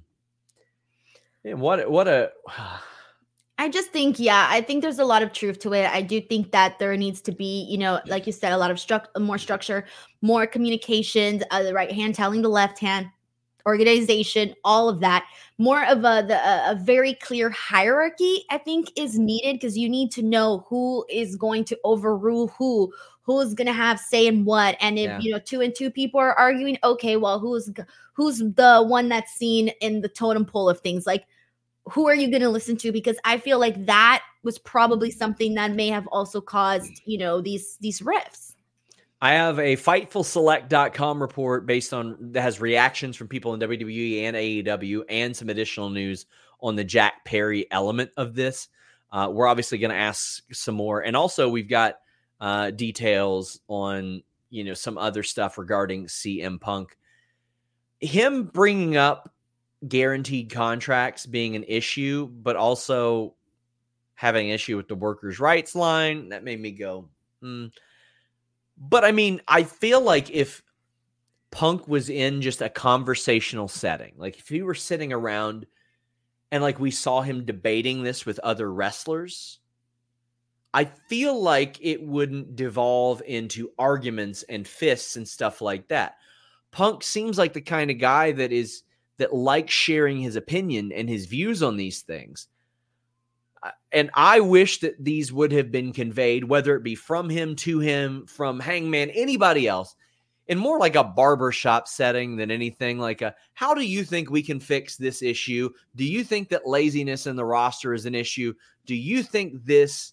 I just think, I think there's a lot of truth to it. I do think that there needs to be, like you said, a lot of more structure, more communications, the right hand telling the left hand, organization, all of that. More of a very clear hierarchy, I think, is needed, because you need to know who is going to overrule who's going to have say in what. And if, 2 and 2 people are arguing, okay, well, who's the one that's seen in the totem pole of things? Like, who are you going to listen to? Because I feel like that was probably something that may have also caused, these rifts. I have a FightfulSelect.com report that has reactions from people in WWE and AEW and some additional news on the Jack Perry element of this. We're obviously going to ask some more. And also we've got details on, some other stuff regarding CM Punk. Him bringing up guaranteed contracts being an issue, but also having an issue with the workers' rights line, that made me go, But I mean, I feel like if Punk was in just a conversational setting, like if he were sitting around and like we saw him debating this with other wrestlers, I feel like it wouldn't devolve into arguments and fists and stuff like that. Punk seems like the kind of guy that likes sharing his opinion and his views on these things. And I wish that these would have been conveyed, whether it be from him to him, from Hangman, anybody else, in more like a barbershop setting than anything like how do you think we can fix this issue? Do you think that laziness in the roster is an issue? Do you think this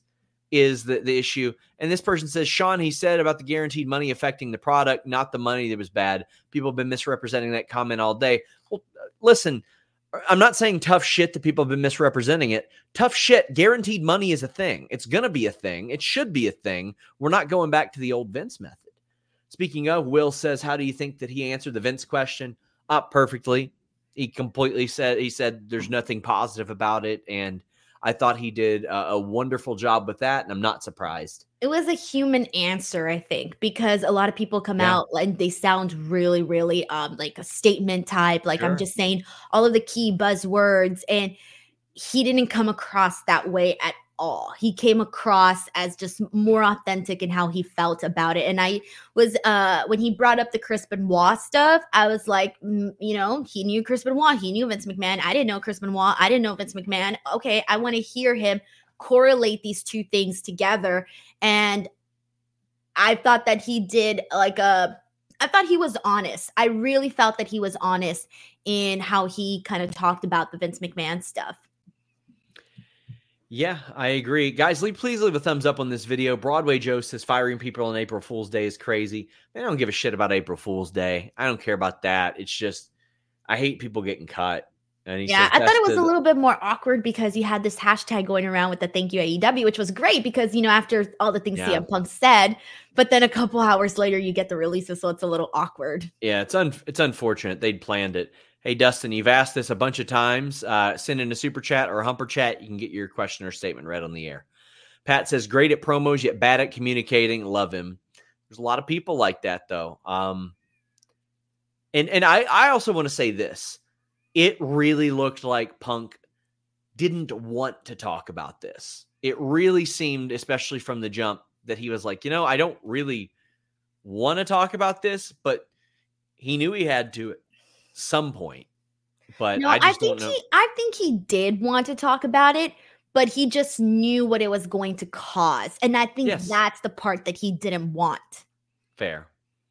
is the issue. And this person says, Sean, he said about the guaranteed money affecting the product, not the money that was bad. People have been misrepresenting that comment all day. Well, listen, I'm not saying tough shit that people have been misrepresenting it. Tough shit, guaranteed money is a thing. It's going to be a thing. It should be a thing. We're not going back to the old Vince method. Speaking of, Will says, how do you think that he answered the Vince question? Perfectly. He said there's nothing positive about it. And I thought he did a wonderful job with that, and I'm not surprised. It was a human answer, I think, because a lot of people come out and they sound really, really like a statement type. Like, I'm just saying all of the key buzzwords, and he didn't come across that way at all. He came across as just more authentic in how he felt about it. And I was, when he brought up the Chris Benoit stuff, I was like, he knew Chris Benoit. He knew Vince McMahon. I didn't know Chris Benoit. I didn't know Vince McMahon. Okay, I want to hear him correlate these two things together. And I thought that he did I thought he was honest. I really felt that he was honest in how he kind of talked about the Vince McMahon stuff. Yeah, I agree. Guys, please leave a thumbs up on this video. Broadway Joe says firing people on April Fool's Day is crazy. Man, I don't give a shit about April Fool's Day. I don't care about that. It's just, I hate people getting cut. And I thought it was a little bit more awkward because you had this hashtag going around with the thank you AEW, which was great because, after all the things CM Punk said, but then a couple hours later you get the releases, so it's a little awkward. Yeah, it's unfortunate. They'd planned it. Hey, Dustin, you've asked this a bunch of times. Send in a super chat or a humper chat. You can get your question or statement read on the air. Pat says, great at promos, yet bad at communicating. Love him. There's a lot of people like that, though. And I also want to say this. It really looked like Punk didn't want to talk about this. It really seemed, especially from the jump, that he was like, I don't really want to talk about this, but he knew he had to at some point. But I think he did want to talk about it, but he just knew what it was going to cause. And I think that's the part that he didn't want. Fair.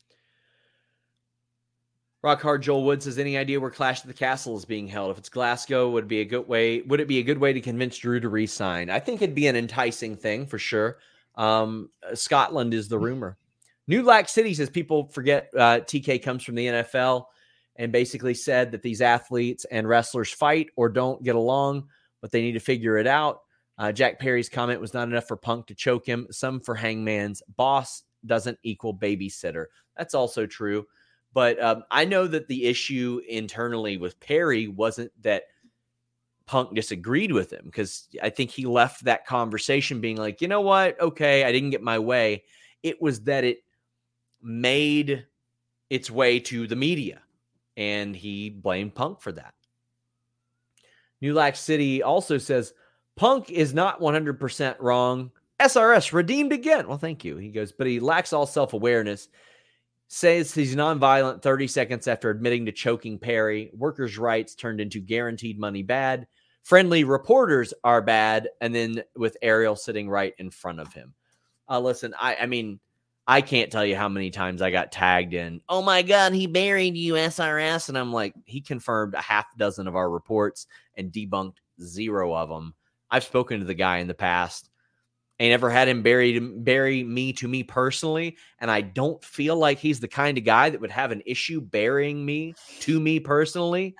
Rock Hard Joel Wood says, any idea where Clash of the Castle is being held? If it's Glasgow, would it be a good way to convince Drew to re-sign? I think it'd be an enticing thing for sure. Scotland is the rumor. New Lack City says people forget TK comes from the NFL and basically said that these athletes and wrestlers fight or don't get along, but they need to figure it out. Jack Perry's comment was not enough for Punk to choke him. Some for Hangman's boss doesn't equal babysitter. That's also true. But I know that the issue internally with Perry wasn't that Punk disagreed with him, because I think he left that conversation being like, you know what? Okay, I didn't get my way. It was that it made its way to the media, and he blamed Punk for that. New Lack City also says, Punk is not 100% wrong. SRS redeemed again. Well, thank you. He goes, but he lacks all self-awareness. Says he's nonviolent 30 seconds after admitting to choking Perry. Workers' rights turned into guaranteed money bad. Friendly reporters are bad. And then with Ariel sitting right in front of him. Listen, I mean, I can't tell you how many times I got tagged in, oh my God, he buried you, SRS. And I'm like, he confirmed a half dozen of our reports and debunked 0 of them. I've spoken to the guy in the past. I never had him bury me to me personally, and I don't feel like he's the kind of guy that would have an issue burying me to me personally.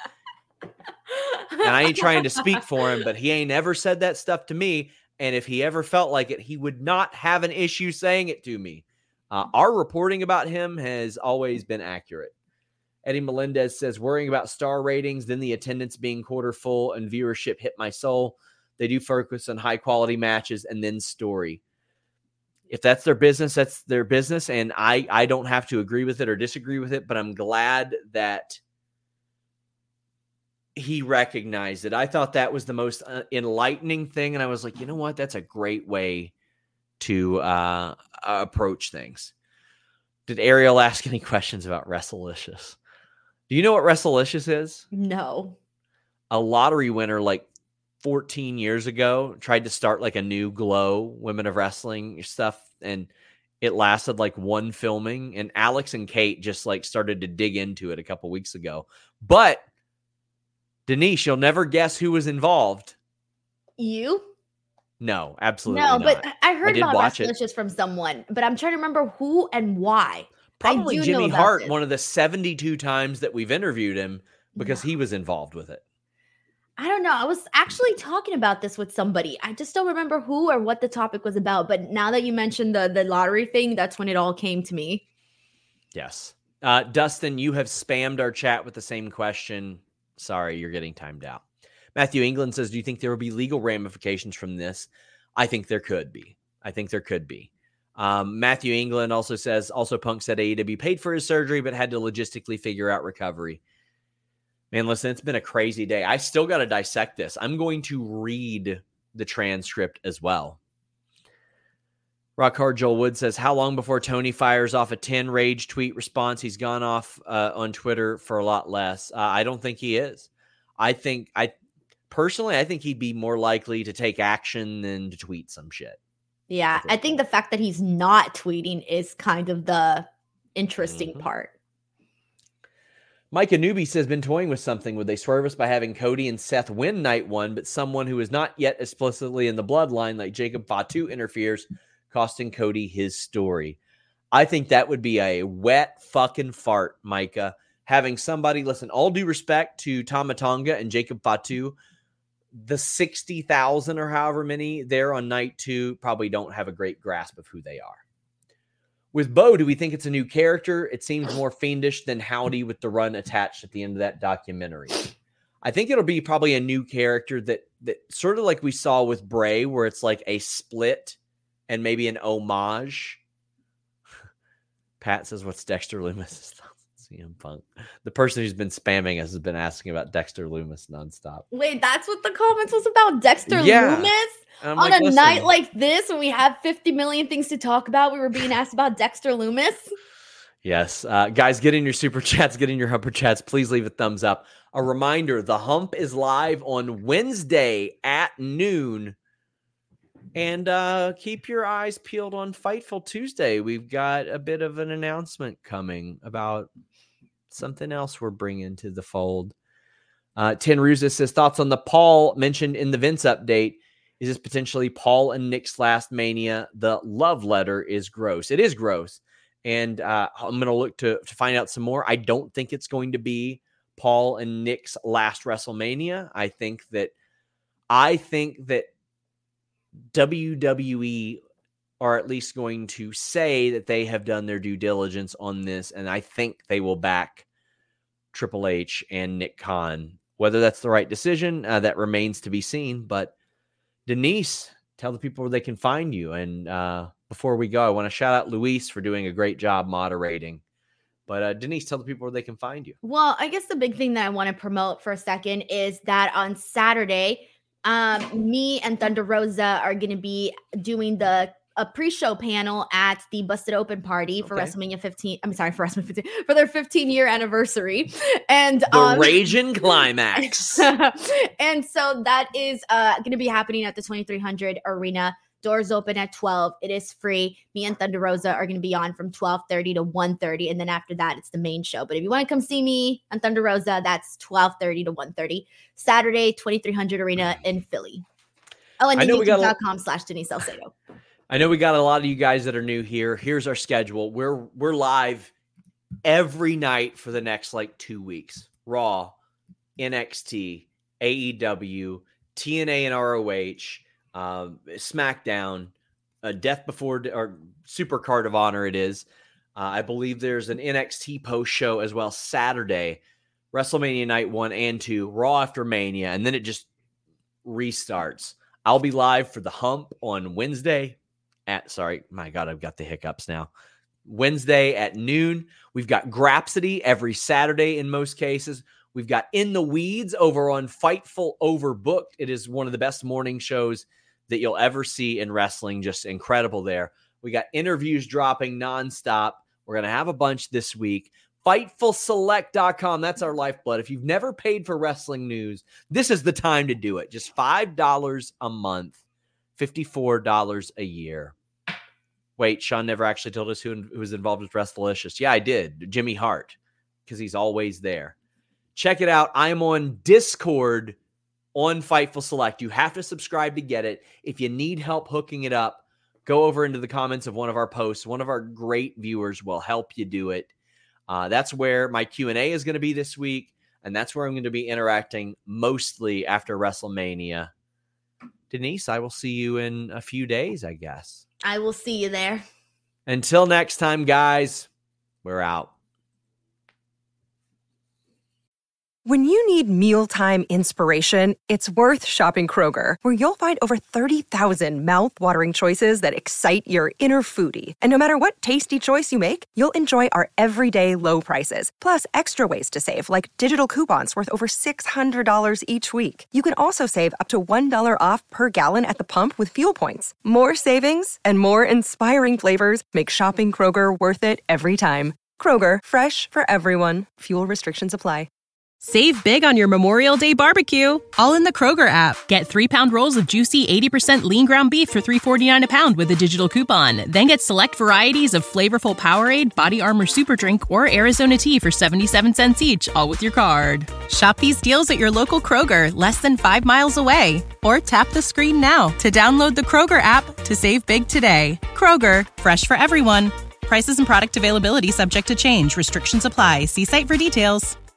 And I ain't trying to speak for him, but he ain't ever said that stuff to me. And if he ever felt like it, he would not have an issue saying it to me. Our reporting about him has always been accurate. Eddie Melendez says, worrying about star ratings, then the attendance being quarter full and viewership hit my soul. They do focus on high quality matches and then story. If that's their business, that's their business. And I don't have to agree with it or disagree with it, but I'm glad that he recognized it. I thought that was the most enlightening thing. And I was like, you know what? That's a great way to approach things. Did Ariel ask any questions about WrestleLicious? Do you know what WrestleLicious is? No. A lottery winner like 14 years ago tried to start like a new Glow Women of Wrestling stuff, and it lasted like one filming, and Alex and Kate just like started to dig into it a couple weeks ago. But Denise, you'll never guess who was involved. You? No, absolutely No, not. but I heard did about watch it. Restlicious from someone, but I'm trying to remember who and why. Probably I do Jimmy know about Hart, this. one of the 72 times that we've interviewed him, because he was involved with it. I don't know. I was actually talking about this with somebody. I just don't remember who or what the topic was about. But now that you mentioned the lottery thing, that's when it all came to me. Yes. Dustin, you have spammed our chat with the same question. Sorry, you're getting timed out. Matthew England says, do you think there will be legal ramifications from this? I think there could be. Matthew England also says, Punk said AEW paid for his surgery, but had to logistically figure out recovery. Man, listen, it's been a crazy day. I still got to dissect this. I'm going to read the transcript as well. Rock Hard Joel Wood says, how long before Tony fires off a 10 rage tweet response? He's gone off on Twitter for a lot less. I don't think he is. Personally, I think he'd be more likely to take action than to tweet some shit. Yeah, I think the fact that he's not tweeting is kind of the interesting part. Mike Anubi says, been toying with something. Would they swerve us by having Cody and Seth win night one, but someone who is not yet explicitly in the bloodline, like Jacob Fatu, interferes, costing Cody his story? I think that would be a wet fucking fart, Micah. Having somebody, listen, all due respect to Tama Tonga and Jacob Fatu, the 60,000 or however many there on night two probably don't have a great grasp of who they are. With Bo, do we think it's a new character? It seems more fiendish than Howdy with the run attached at the end of that documentary. I think it'll be probably a new character that sort of like we saw with Bray, where it's like a split and maybe an homage. Pat says, what's Dexter Lumis' thoughts on CM Punk? The person who's been spamming us has been asking about Dexter Lumis nonstop. Wait, that's what the comments was about? Dexter Lumis? On like, a night like this, when we have 50 million things to talk about, we were being asked about Dexter Lumis? Yes. Guys, get in your super chats, get in your humper chats. Please leave a thumbs up. A reminder, The Hump is live on Wednesday at noon. And keep your eyes peeled on Fightful Tuesday. We've got a bit of an announcement coming about something else we're bringing to the fold. Tin Ruza says, thoughts on the Paul mentioned in the Vince update. Is this potentially Paul and Nick's last Mania? The love letter is gross. It is gross. And I'm going to look to find out some more. I don't think it's going to be Paul and Nick's last WrestleMania. I think that WWE are at least going to say that they have done their due diligence on this, and I think they will back Triple H and Nick Khan. Whether that's the right decision, that remains to be seen. But Denise, tell the people where they can find you. And before we go, I want to shout out Luis for doing a great job moderating. But Denise, tell the people where they can find you. Well, I guess the big thing that I want to promote for a second is that on Saturday, me and Thunder Rosa are going to be doing a pre-show panel at the Busted Open party for WrestleMania 15. I'm sorry, for WrestleMania 15, for their 15-year anniversary. And the Raging Climax. And so that is going to be happening at the 2300 Arena. Doors open at 12. It is free. Me and Thunder Rosa are going to be on from 12:30 to 1:30. And then after that, it's the main show. But if you want to come see me and Thunder Rosa, that's 12:30 to 1:30. Saturday, 2300 Arena in Philly. Oh, and then youtube.com/Denise Salcedo. I know we got a lot of you guys that are new here. Here's our schedule. We're live every night for the next 2 weeks. Raw, NXT, AEW, TNA and ROH, SmackDown, Death Before or Super Card of Honor. It is. I believe there's an NXT post show as well Saturday, WrestleMania night 1 and 2, Raw after Mania, and then it just restarts. I'll be live for the Hump on Wednesday my God, I've got the hiccups now. Wednesday at noon. We've got Grapsody every Saturday in most cases. We've got In the Weeds over on Fightful Overbooked. It is one of the best morning shows that you'll ever see in wrestling. Just incredible there. We got interviews dropping nonstop. We're going to have a bunch this week. FightfulSelect.com. That's our lifeblood. If you've never paid for wrestling news, this is the time to do it. Just $5 a month, $54 a year. Wait, Sean never actually told us who was involved with Restlicious. Yeah, I did. Jimmy Hart, because he's always there. Check it out. I'm on Discord on Fightful Select. You have to subscribe to get it. If you need help hooking it up, go over into the comments of one of our posts. One of our great viewers will help you do it. That's where my Q&A is going to be this week, and that's where I'm going to be interacting mostly after WrestleMania. Denise, I will see you in a few days, I guess. I will see you there. Until next time, guys, we're out. When you need mealtime inspiration, it's worth shopping Kroger, where you'll find over 30,000 mouth-watering choices that excite your inner foodie. And no matter what tasty choice you make, you'll enjoy our everyday low prices, plus extra ways to save, like digital coupons worth over $600 each week. You can also save up to $1 off per gallon at the pump with fuel points. More savings and more inspiring flavors make shopping Kroger worth it every time. Kroger, fresh for everyone. Fuel restrictions apply. Save big on your Memorial Day barbecue, all in the Kroger app. Get 3-pound rolls of juicy 80% lean ground beef for $3.49 a pound with a digital coupon. Then get select varieties of flavorful Powerade, Body Armor Super Drink, or Arizona tea for 77 cents each, all with your card. Shop these deals at your local Kroger, less than 5 miles away. Or tap the screen now to download the Kroger app to save big today. Kroger, fresh for everyone. Prices and product availability subject to change. Restrictions apply. See site for details.